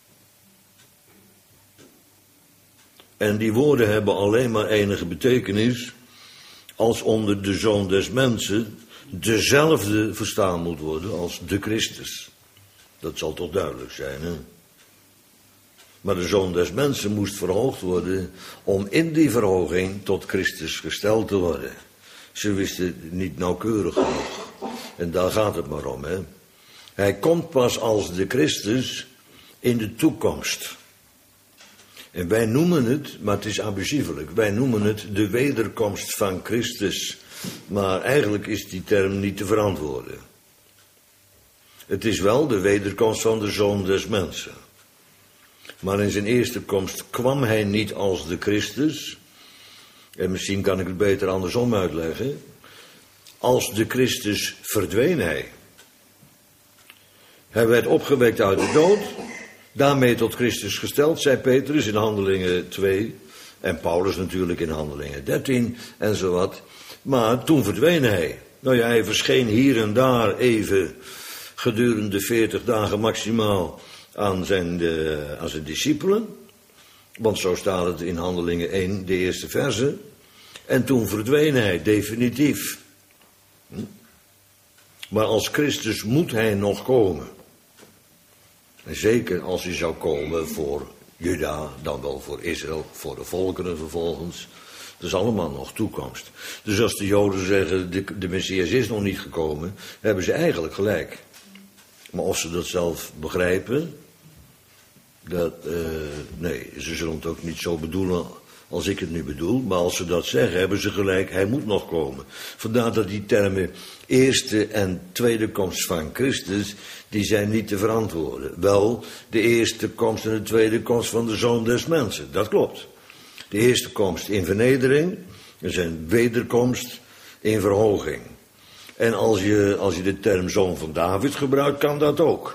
En die woorden hebben alleen maar enige betekenis als onder de zoon des mensen dezelfde verstaan moet worden als de Christus. Dat zal toch duidelijk zijn, hè? Maar de zoon des mensen moest verhoogd worden om in die verhoging tot Christus gesteld te worden. Ze wisten het niet nauwkeurig genoeg. En daar gaat het maar om, hè. Hij komt pas als de Christus in de toekomst. En wij noemen het, maar het is abusievelijk, wij noemen het de wederkomst van Christus. Maar eigenlijk is die term niet te verantwoorden. Het is wel de wederkomst van de zoon des mensen. Maar in zijn eerste komst kwam hij niet als de Christus. En misschien kan ik het beter andersom uitleggen. Als de Christus verdween hij. Hij werd opgewekt uit de dood. Daarmee tot Christus gesteld, zei Petrus in Handelingen twee. En Paulus natuurlijk in Handelingen dertien en zowat. Maar toen verdween hij. Nou ja, hij verscheen hier en daar even gedurende veertig dagen maximaal aan zijn, de, aan zijn discipelen. Want zo staat het in Handelingen één, de eerste verse. En toen verdween hij, definitief. Hm? Maar als Christus moet hij nog komen. En zeker als hij zou komen voor Juda, dan wel voor Israël, voor de volkeren vervolgens. Dat is allemaal nog toekomst. Dus als de Joden zeggen, de, de Messias is nog niet gekomen, hebben ze eigenlijk gelijk. Maar of ze dat zelf begrijpen, dat, uh, nee, ze zullen het ook niet zo bedoelen als ik het nu bedoel. Maar als ze dat zeggen, hebben ze gelijk, hij moet nog komen. Vandaar dat die termen eerste en tweede komst van Christus, die zijn niet te verantwoorden. Wel, de eerste komst en de tweede komst van de zoon des mensen, dat klopt. De eerste komst in vernedering, en zijn wederkomst in verhoging. En als je, als je de term zoon van David gebruikt, kan dat ook.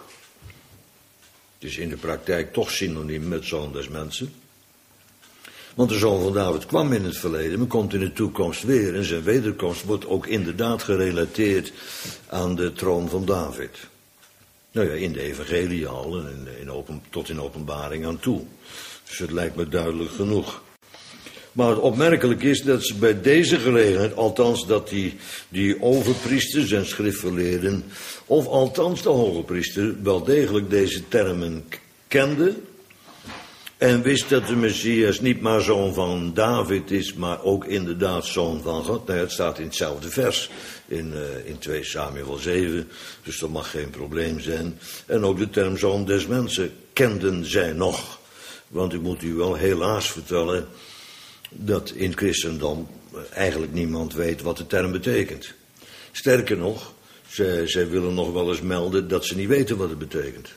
Het is in de praktijk toch synoniem met zoon des mensen. Want de zoon van David kwam in het verleden, maar komt in de toekomst weer. En zijn wederkomst wordt ook inderdaad gerelateerd aan de troon van David. Nou ja, in de evangelie al en in, in open, tot in openbaring aan toe. Dus het lijkt me duidelijk genoeg. Maar het opmerkelijk is dat ze bij deze gelegenheid, althans dat die, die overpriesters en schriftgeleerden, of althans de hoge priester, wel degelijk deze termen kenden. En wist dat de Messias niet maar zoon van David is, maar ook inderdaad zoon van God. Nou, het staat in hetzelfde vers, in, uh, in twee Samuel zeven, dus dat mag geen probleem zijn. En ook de term zoon des mensen kenden zij nog. Want ik moet u wel helaas vertellen dat in het christendom eigenlijk niemand weet wat de term betekent. Sterker nog, zij, zij willen nog wel eens melden dat ze niet weten wat het betekent.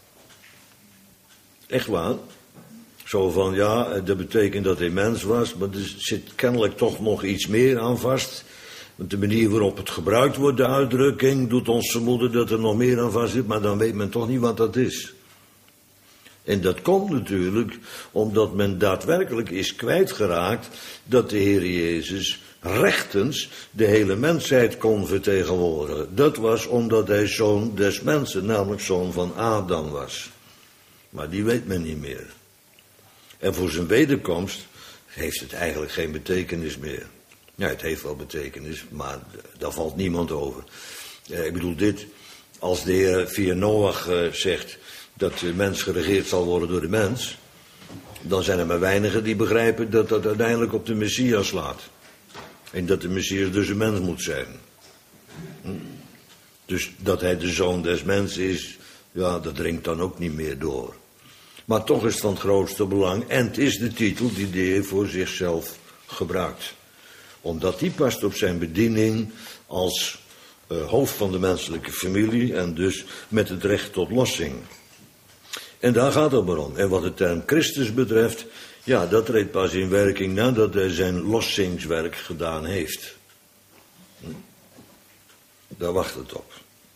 Echt waar. Zo van, ja, dat betekent dat hij mens was, maar er zit kennelijk toch nog iets meer aan vast. Want de manier waarop het gebruikt wordt, de uitdrukking, doet ons vermoeden dat er nog meer aan vast zit, maar dan weet men toch niet wat dat is. En dat komt natuurlijk omdat men daadwerkelijk is kwijtgeraakt dat de Heer Jezus rechtens de hele mensheid kon vertegenwoordigen. Dat was omdat hij zoon des mensen, namelijk zoon van Adam was. Maar die weet men niet meer. En voor zijn wederkomst heeft het eigenlijk geen betekenis meer. Ja, het heeft wel betekenis, maar daar valt niemand over. Eh, ik bedoel dit, als de Heer via Noach uh, zegt dat de mens geregeerd zal worden door de mens, dan zijn er maar weinigen die begrijpen dat dat uiteindelijk op de Messias slaat. En dat de Messias dus een mens moet zijn. Hm? Dus dat hij de zoon des mensen is, ja, dat dringt dan ook niet meer door. Maar toch is het van het grootste belang, en het is de titel die de Heer voor zichzelf gebruikt. Omdat die past op zijn bediening als uh, hoofd van de menselijke familie en dus met het recht tot lossing. En daar gaat het maar om. En wat de term Christus betreft, ja, dat treedt pas in werking nadat hij zijn lossingswerk gedaan heeft. Hm? Daar wacht het op.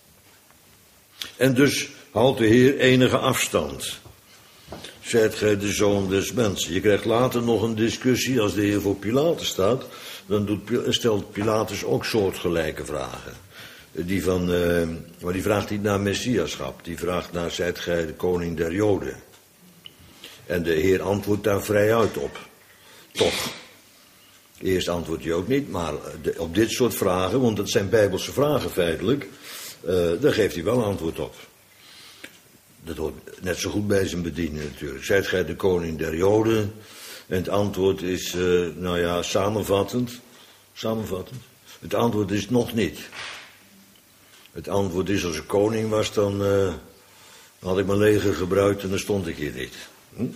En dus houdt de Heer enige afstand. Zijt gij de zoon des mensen. Je krijgt later nog een discussie, als de Heer voor Pilatus staat, dan doet, stelt Pilatus ook soortgelijke vragen. Die van, uh, maar die vraagt niet naar Messiaschap, die vraagt naar, zijt gij de koning der Joden? En de Heer antwoordt daar vrij uit op. Toch. Eerst antwoordt hij ook niet, maar de, op dit soort vragen, want dat zijn Bijbelse vragen feitelijk, uh, daar geeft hij wel antwoord op. Dat hoort net zo goed bij zijn bediening natuurlijk. Zijt gij de koning der Joden? En het antwoord is, uh, nou ja, samenvattend. Samenvattend. Het antwoord is nog niet. Het antwoord is, als ik koning was, dan uh, had ik mijn leger gebruikt en dan stond ik hier niet. Hm?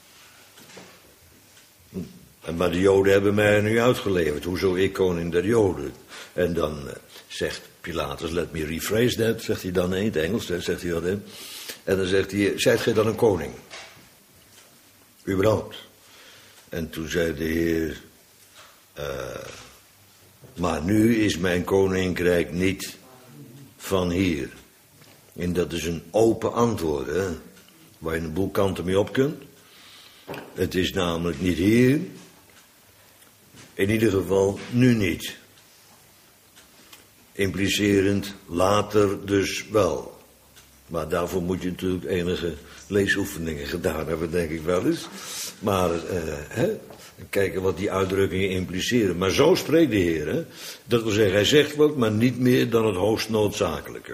Hm. En, maar de Joden hebben mij nu uitgeleverd. Hoezo ik koning der Joden? En dan uh, zegt Pilatus, let me rephrase that, zegt hij dan in het Engels, hè, zegt hij dat in. En dan zegt hij, zijt gij dan een koning? Überhaupt. En toen zei de Heer, uh, maar nu is mijn koninkrijk niet van hier. En dat is een open antwoord, hè, waar je een boel kanten mee op kunt. Het is namelijk niet hier, in ieder geval nu niet. Implicerend later dus wel. Maar daarvoor moet je natuurlijk enige leesoefeningen gedaan hebben, denk ik wel eens. Maar uh, hè, kijken wat die uitdrukkingen impliceren. Maar zo spreekt de Heer. Hè? Dat wil zeggen, hij zegt wat, maar niet meer dan het hoogst noodzakelijke.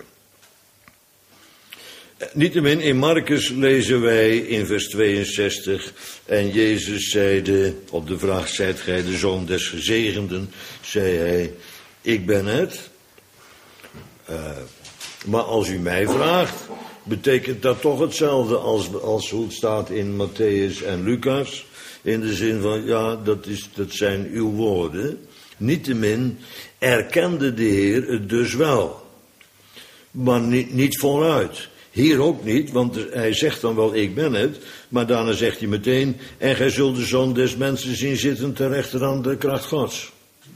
Niettemin, in Marcus lezen wij in vers tweeënzestig... En Jezus zeide, op de vraag, zijt gij de zoon des gezegenden? Zei hij, ik ben het. Uh, maar als u mij vraagt, betekent dat toch hetzelfde als, als hoe het staat in Matthäus en Lucas. In de zin van, ja, dat, is, dat zijn uw woorden. Niettemin erkende de Heer het dus wel. Maar niet, niet voluit. Hier ook niet, want hij zegt dan wel, ik ben het. Maar daarna zegt hij meteen, en gij zult de zoon des mensen zien zitten ter rechterhand de kracht Gods.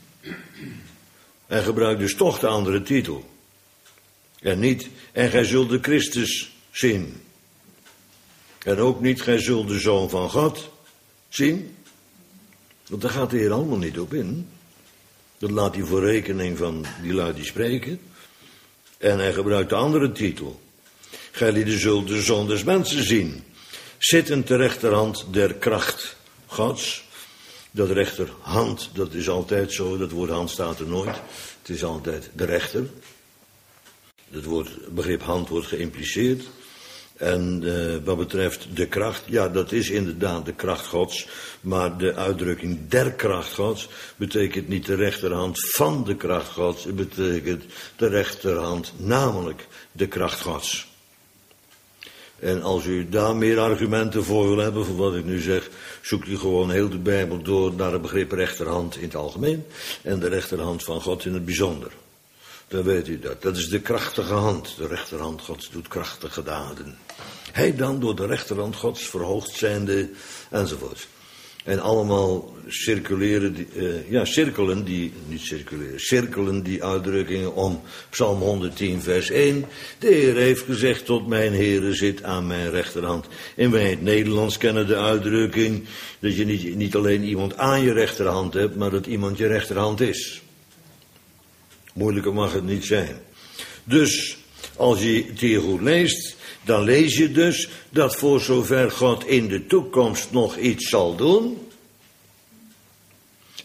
Hij gebruikt dus toch de andere titel. En niet, en gij zult de Christus zien. En ook niet, gij zult de Zoon van God zien. Want daar gaat de Heer allemaal niet op in. Dat laat hij voor rekening van die lui die spreken. En hij gebruikt de andere titel. Gij lieden zult de Zoon des mensen zien. Zittend ter rechterhand der kracht Gods. Dat rechterhand, dat is altijd zo. Dat woord hand staat er nooit. Het is altijd de rechter. Het woord, begrip hand wordt geïmpliceerd. En uh, wat betreft de kracht, ja, dat is inderdaad de kracht Gods. Maar de uitdrukking der kracht Gods betekent niet de rechterhand van de kracht Gods. Het betekent de rechterhand, namelijk de kracht Gods. En als u daar meer argumenten voor wil hebben, voor wat ik nu zeg, zoekt u gewoon heel de Bijbel door naar het begrip rechterhand in het algemeen en de rechterhand van God in het bijzonder. Dan weet u dat. Dat is de krachtige hand. De rechterhand Gods doet krachtige daden. Hij dan door de rechterhand Gods verhoogd zijnde enzovoort. En allemaal circuleren, die, uh, ja, cirkelen die, niet circuleren, cirkelen die uitdrukkingen om Psalm honderdtien vers één. De Heer heeft gezegd, tot mijn Heere zit aan mijn rechterhand. En wij in het Nederlands kennen de uitdrukking dat je niet, niet alleen iemand aan je rechterhand hebt, maar dat iemand je rechterhand is. Moeilijker mag het niet zijn. Dus, als je het hier goed leest, dan lees je dus dat voor zover God in de toekomst nog iets zal doen,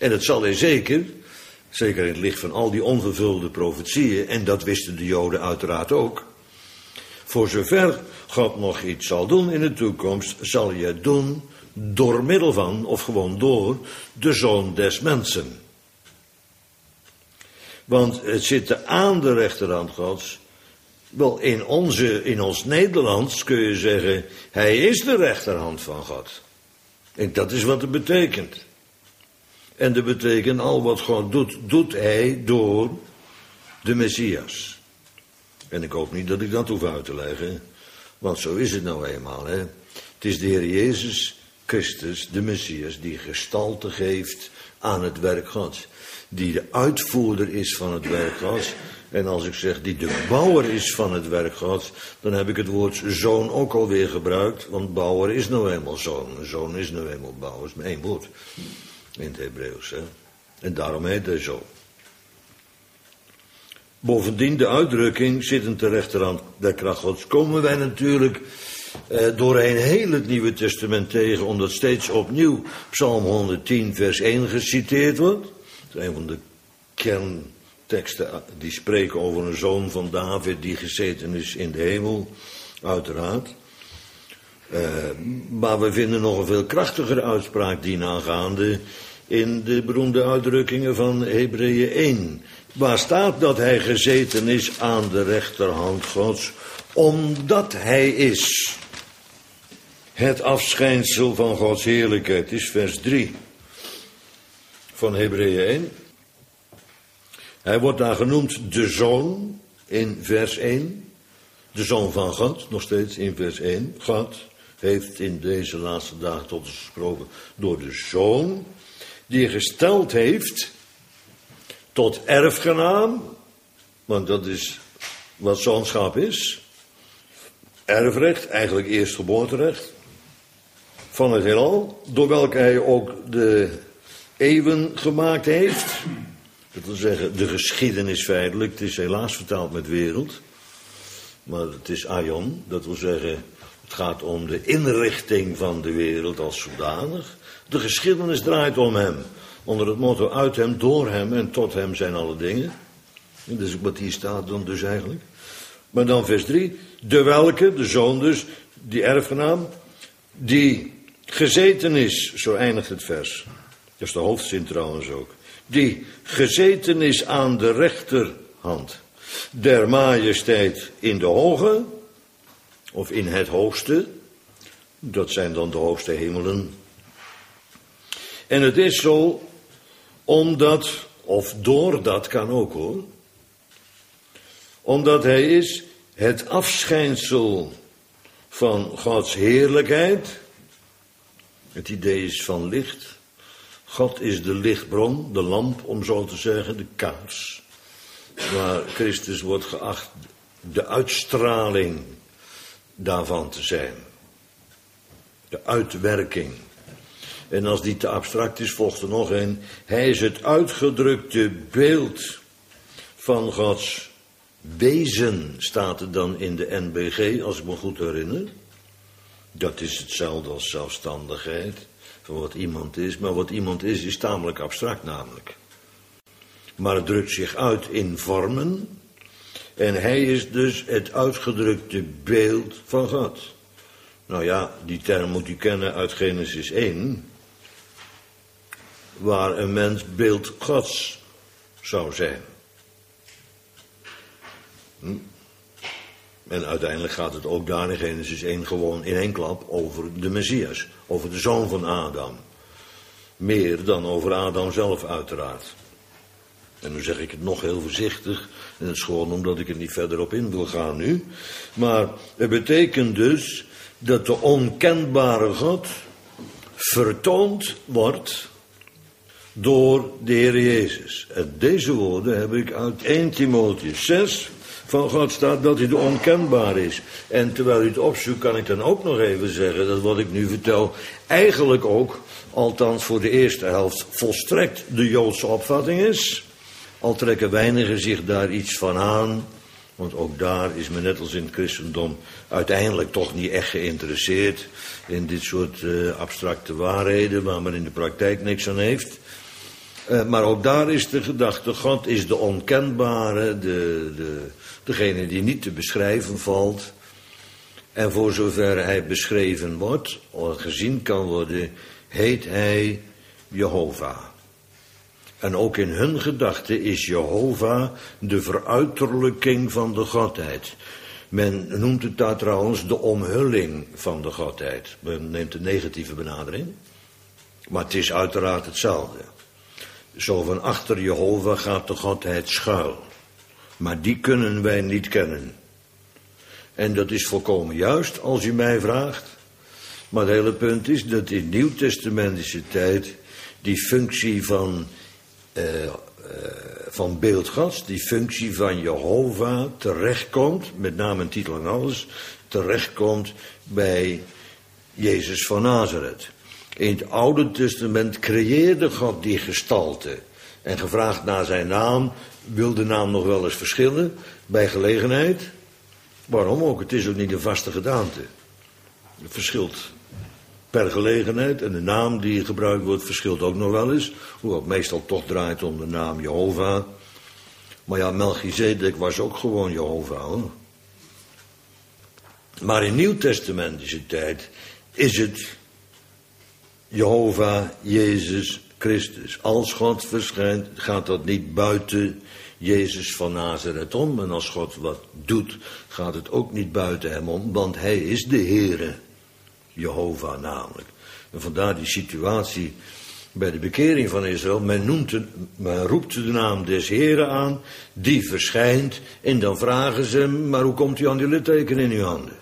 En het zal hij zeker, zeker in het licht van al die onvervulde profetieën, en dat wisten de Joden uiteraard ook, voor zover God nog iets zal doen in de toekomst, zal hij het doen door middel van, of gewoon door, de Zoon des Mensen. Want het zit aan de rechterhand Gods. Wel, in, onze, in ons Nederlands kun je zeggen, hij is de rechterhand van God. En dat is wat het betekent. En dat betekent, al wat God doet, doet hij door de Messias. En ik hoop niet dat ik dat hoef uit te leggen, want zo is het nou eenmaal. Hè? Het is de Heer Jezus Christus, de Messias, die gestalte geeft aan het werk Gods. Die de uitvoerder is van het werk Gods. En als ik zeg die de bouwer is van het werk Gods, dan heb ik het woord zoon ook alweer gebruikt. Want bouwer is nou eenmaal zoon. Een zoon is nou eenmaal bouwer. Dat is maar één woord in het Hebreeuws. Hè? En daarom heet hij zo. Bovendien de uitdrukking zittend ter rechterhand der kracht Gods komen wij natuurlijk eh, doorheen heel het Nieuwe Testament tegen, omdat steeds opnieuw Psalm honderdtien vers één geciteerd wordt. Dat is een van de kernteksten die spreken over een zoon van David die gezeten is in de hemel, uiteraard. Uh, maar we vinden nog een veel krachtigere uitspraak dienaangaande in de beroemde uitdrukkingen van Hebreeën één. Waar staat dat hij gezeten is aan de rechterhand Gods, omdat hij is het afschijnsel van Gods heerlijkheid. Het is vers drie van Hebreeën één. Hij wordt daar genoemd de zoon in vers één. De zoon van God, nog steeds in vers één. God heeft in deze laatste dagen tot ons gesproken door de zoon, die gesteld heeft tot erfgenaam, want dat is wat zoonschap is. Erfrecht, eigenlijk eerstgeboorterecht van het heelal, door welke hij ook de eeuwen gemaakt heeft. Dat wil zeggen, de geschiedenis feitelijk. Het is helaas vertaald met wereld. Maar het is aion. Dat wil zeggen, het gaat om de inrichting van de wereld als zodanig. De geschiedenis draait om hem. Onder het motto, uit hem, door hem en tot hem zijn alle dingen. Dat is wat hier staat dan dus eigenlijk. Maar dan vers drie. De welke, de zoon dus, die erfgenaam, die gezeten is, zo eindigt het vers. Dat is de hoofdzin trouwens ook. Die gezeten is aan de rechterhand der majesteit in de hoge, of in het hoogste, dat zijn dan de hoogste hemelen. En het is zo, omdat, of doordat kan ook hoor, omdat hij is het afschijnsel van Gods heerlijkheid. Het idee is van licht. God is de lichtbron, de lamp om zo te zeggen, de kaars. Maar Christus wordt geacht de uitstraling daarvan te zijn. De uitwerking. En als die te abstract is, volgt er nog een. Hij is het uitgedrukte beeld van Gods wezen, staat er dan in de N B G, als ik me goed herinner. Dat is hetzelfde als zelfstandigheid. Van wat iemand is, maar wat iemand is, is tamelijk abstract namelijk. Maar het drukt zich uit in vormen. En hij is dus het uitgedrukte beeld van God. Nou ja, die term moet u kennen uit Genesis één. Waar een mens beeld Gods zou zijn. Hm? En uiteindelijk gaat het ook daar in Genesis één gewoon in één klap over de Messias. Over de zoon van Adam. Meer dan over Adam zelf uiteraard. En nu zeg ik het nog heel voorzichtig. En het is gewoon omdat ik er niet verder op in wil gaan nu. Maar het betekent dus dat de onkenbare God vertoond wordt door de Heer Jezus. En deze woorden heb ik uit eerste Timotheüs zes... van God staat dat hij de onkenbaar is. En terwijl u het opzoekt, kan ik dan ook nog even zeggen dat wat ik nu vertel eigenlijk ook, althans voor de eerste helft, volstrekt de Joodse opvatting is. Al trekken weinigen zich daar iets van aan, want ook daar is men net als in het christendom uiteindelijk toch niet echt geïnteresseerd in dit soort uh, abstracte waarheden waar men in de praktijk niks aan heeft. Uh, maar ook daar is de gedachte, God is de onkenbare, de, de, degene die niet te beschrijven valt. En voor zover hij beschreven wordt, of gezien kan worden, heet hij Jehovah. En ook in hun gedachte is Jehovah de veruiterlijking van de Godheid. Men noemt het daar trouwens de omhulling van de Godheid. Men neemt de negatieve benadering. Maar het is uiteraard hetzelfde. Zo van achter Jehovah gaat de Godheid schuil. Maar die kunnen wij niet kennen. En dat is volkomen juist als u mij vraagt. Maar het hele punt is dat in nieuwtestamentische tijd die functie van, uh, uh, van beeld Gods, die functie van Jehovah terechtkomt, met name en titel en alles, terechtkomt bij Jezus van Nazareth. In het Oude Testament creëerde God die gestalte. En gevraagd naar zijn naam, wil de naam nog wel eens verschillen bij gelegenheid? Waarom ook? Het is ook niet een vaste gedaante. Het verschilt per gelegenheid en de naam die gebruikt wordt verschilt ook nog wel eens. Hoewel het meestal toch draait om de naam Jehovah. Maar ja, Melchizedek was ook gewoon Jehovah, hoor. Maar in nieuwtestamentische tijd is het Jehovah, Jezus Christus. Als God verschijnt, gaat dat niet buiten Jezus van Nazareth om. En als God wat doet, gaat het ook niet buiten hem om. Want hij is de Heere, Jehovah namelijk. En vandaar die situatie bij de bekering van Israël. Men, noemt de, men roept de naam des Heeren aan, die verschijnt. En dan vragen ze hem, maar hoe komt u aan die litteken in uw handen?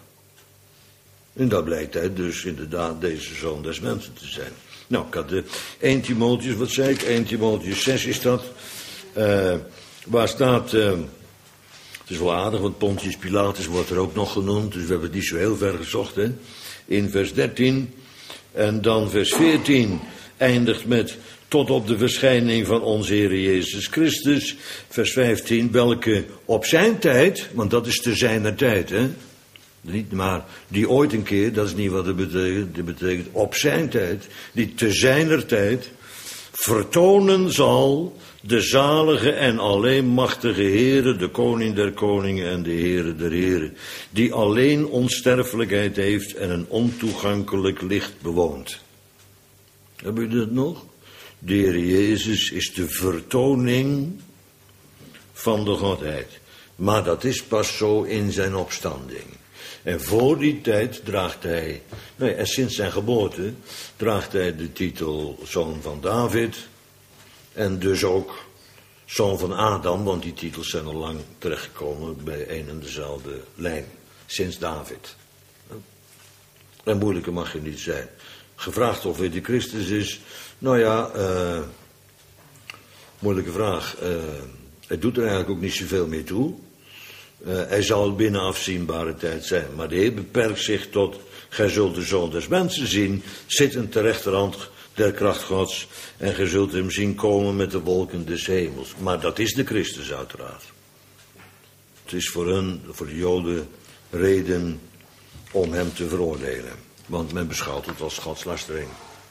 En daar blijkt hij dus inderdaad deze zoon des mensen te zijn. Nou, ik had de Eerste Timotheüs, wat zei ik? Eerste Timotheüs zes is dat. Uh, waar staat, uh, het is wel aardig, want Pontius Pilatus wordt er ook nog genoemd. Dus we hebben het niet zo heel ver gezocht, hè. In vers dertien. En dan vers veertien eindigt met tot op de verschijning van onze Heer Jezus Christus. Vers vijftien, welke op zijn tijd, want dat is te zijner tijd, hè. Niet maar die ooit een keer, dat is niet wat het betekent. Dat betekent op zijn tijd, die te zijner tijd vertonen zal de zalige en alleen machtige Heere, de koning der koningen en de Heere der heren, die alleen onsterfelijkheid heeft en een ontoegankelijk licht bewoont. Hebben jullie dat nog? De Heer Jezus is de vertoning van de Godheid. Maar dat is pas zo in zijn opstanding. En voor die tijd draagt hij, nee, en sinds zijn geboorte, draagt hij de titel zoon van David. En dus ook zoon van Adam, want die titels zijn al lang terechtgekomen bij een en dezelfde lijn. Sinds David. En moeilijker mag je niet zijn. Gevraagd of hij de Christus is, nou ja, uh, moeilijke vraag. Uh, het doet er eigenlijk ook niet zoveel meer toe. Uh, hij zal binnen afzienbare tijd zijn. Maar de Heer beperkt zich tot, gij zult de Zoon des Mensen zien, zittend ter rechterhand der kracht Gods, en gij zult hem zien komen met de wolken des hemels. Maar dat is de Christus uiteraard. Het is voor hen, voor de Joden, reden om hem te veroordelen. Want men beschouwt het als godslastering.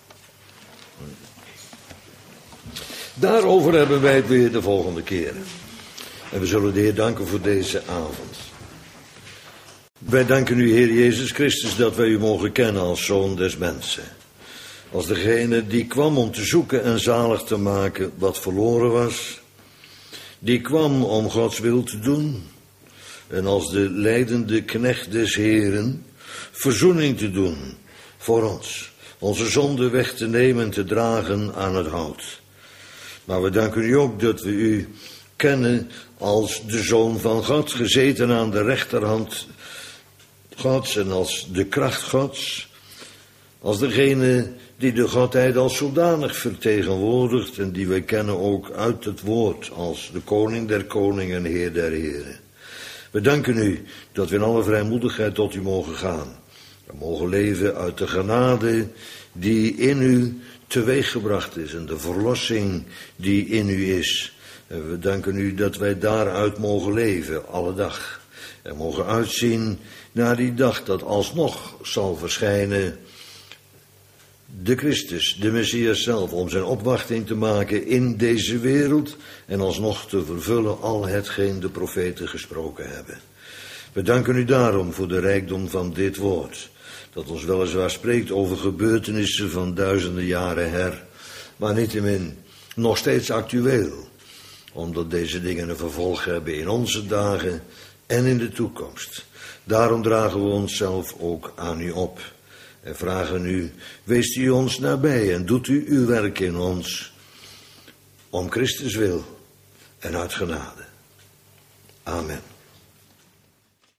Daarover hebben wij het weer de volgende keer. En we zullen de Heer danken voor deze avond. Wij danken u, Heer Jezus Christus, dat wij u mogen kennen als Zoon des Mensen. Als degene die kwam om te zoeken en zalig te maken wat verloren was. Die kwam om Gods wil te doen. En als de lijdende knecht des Heeren verzoening te doen voor ons. Onze zonde weg te nemen en te dragen aan het hout. Maar we danken u ook dat we u kennen als de Zoon van God, gezeten aan de rechterhand Gods en als de kracht Gods. Als degene die de Godheid als zodanig vertegenwoordigt en die wij kennen ook uit het woord als de koning der koningen en heer der heren. We danken u dat we in alle vrijmoedigheid tot u mogen gaan. We mogen leven uit de genade die in u teweeggebracht is en de verlossing die in u is. En we danken u dat wij daaruit mogen leven, alle dag. En mogen uitzien naar die dag dat alsnog zal verschijnen de Christus, de Messias zelf, om zijn opwachting te maken in deze wereld en alsnog te vervullen al hetgeen de profeten gesproken hebben. We danken u daarom voor de rijkdom van dit woord, dat ons weliswaar spreekt over gebeurtenissen van duizenden jaren her, maar niettemin nog steeds actueel, omdat deze dingen een vervolg hebben in onze dagen en in de toekomst. Daarom dragen we onszelf ook aan u op en vragen u, weest u ons nabij en doet u uw werk in ons, om Christus wil en uit genade. Amen.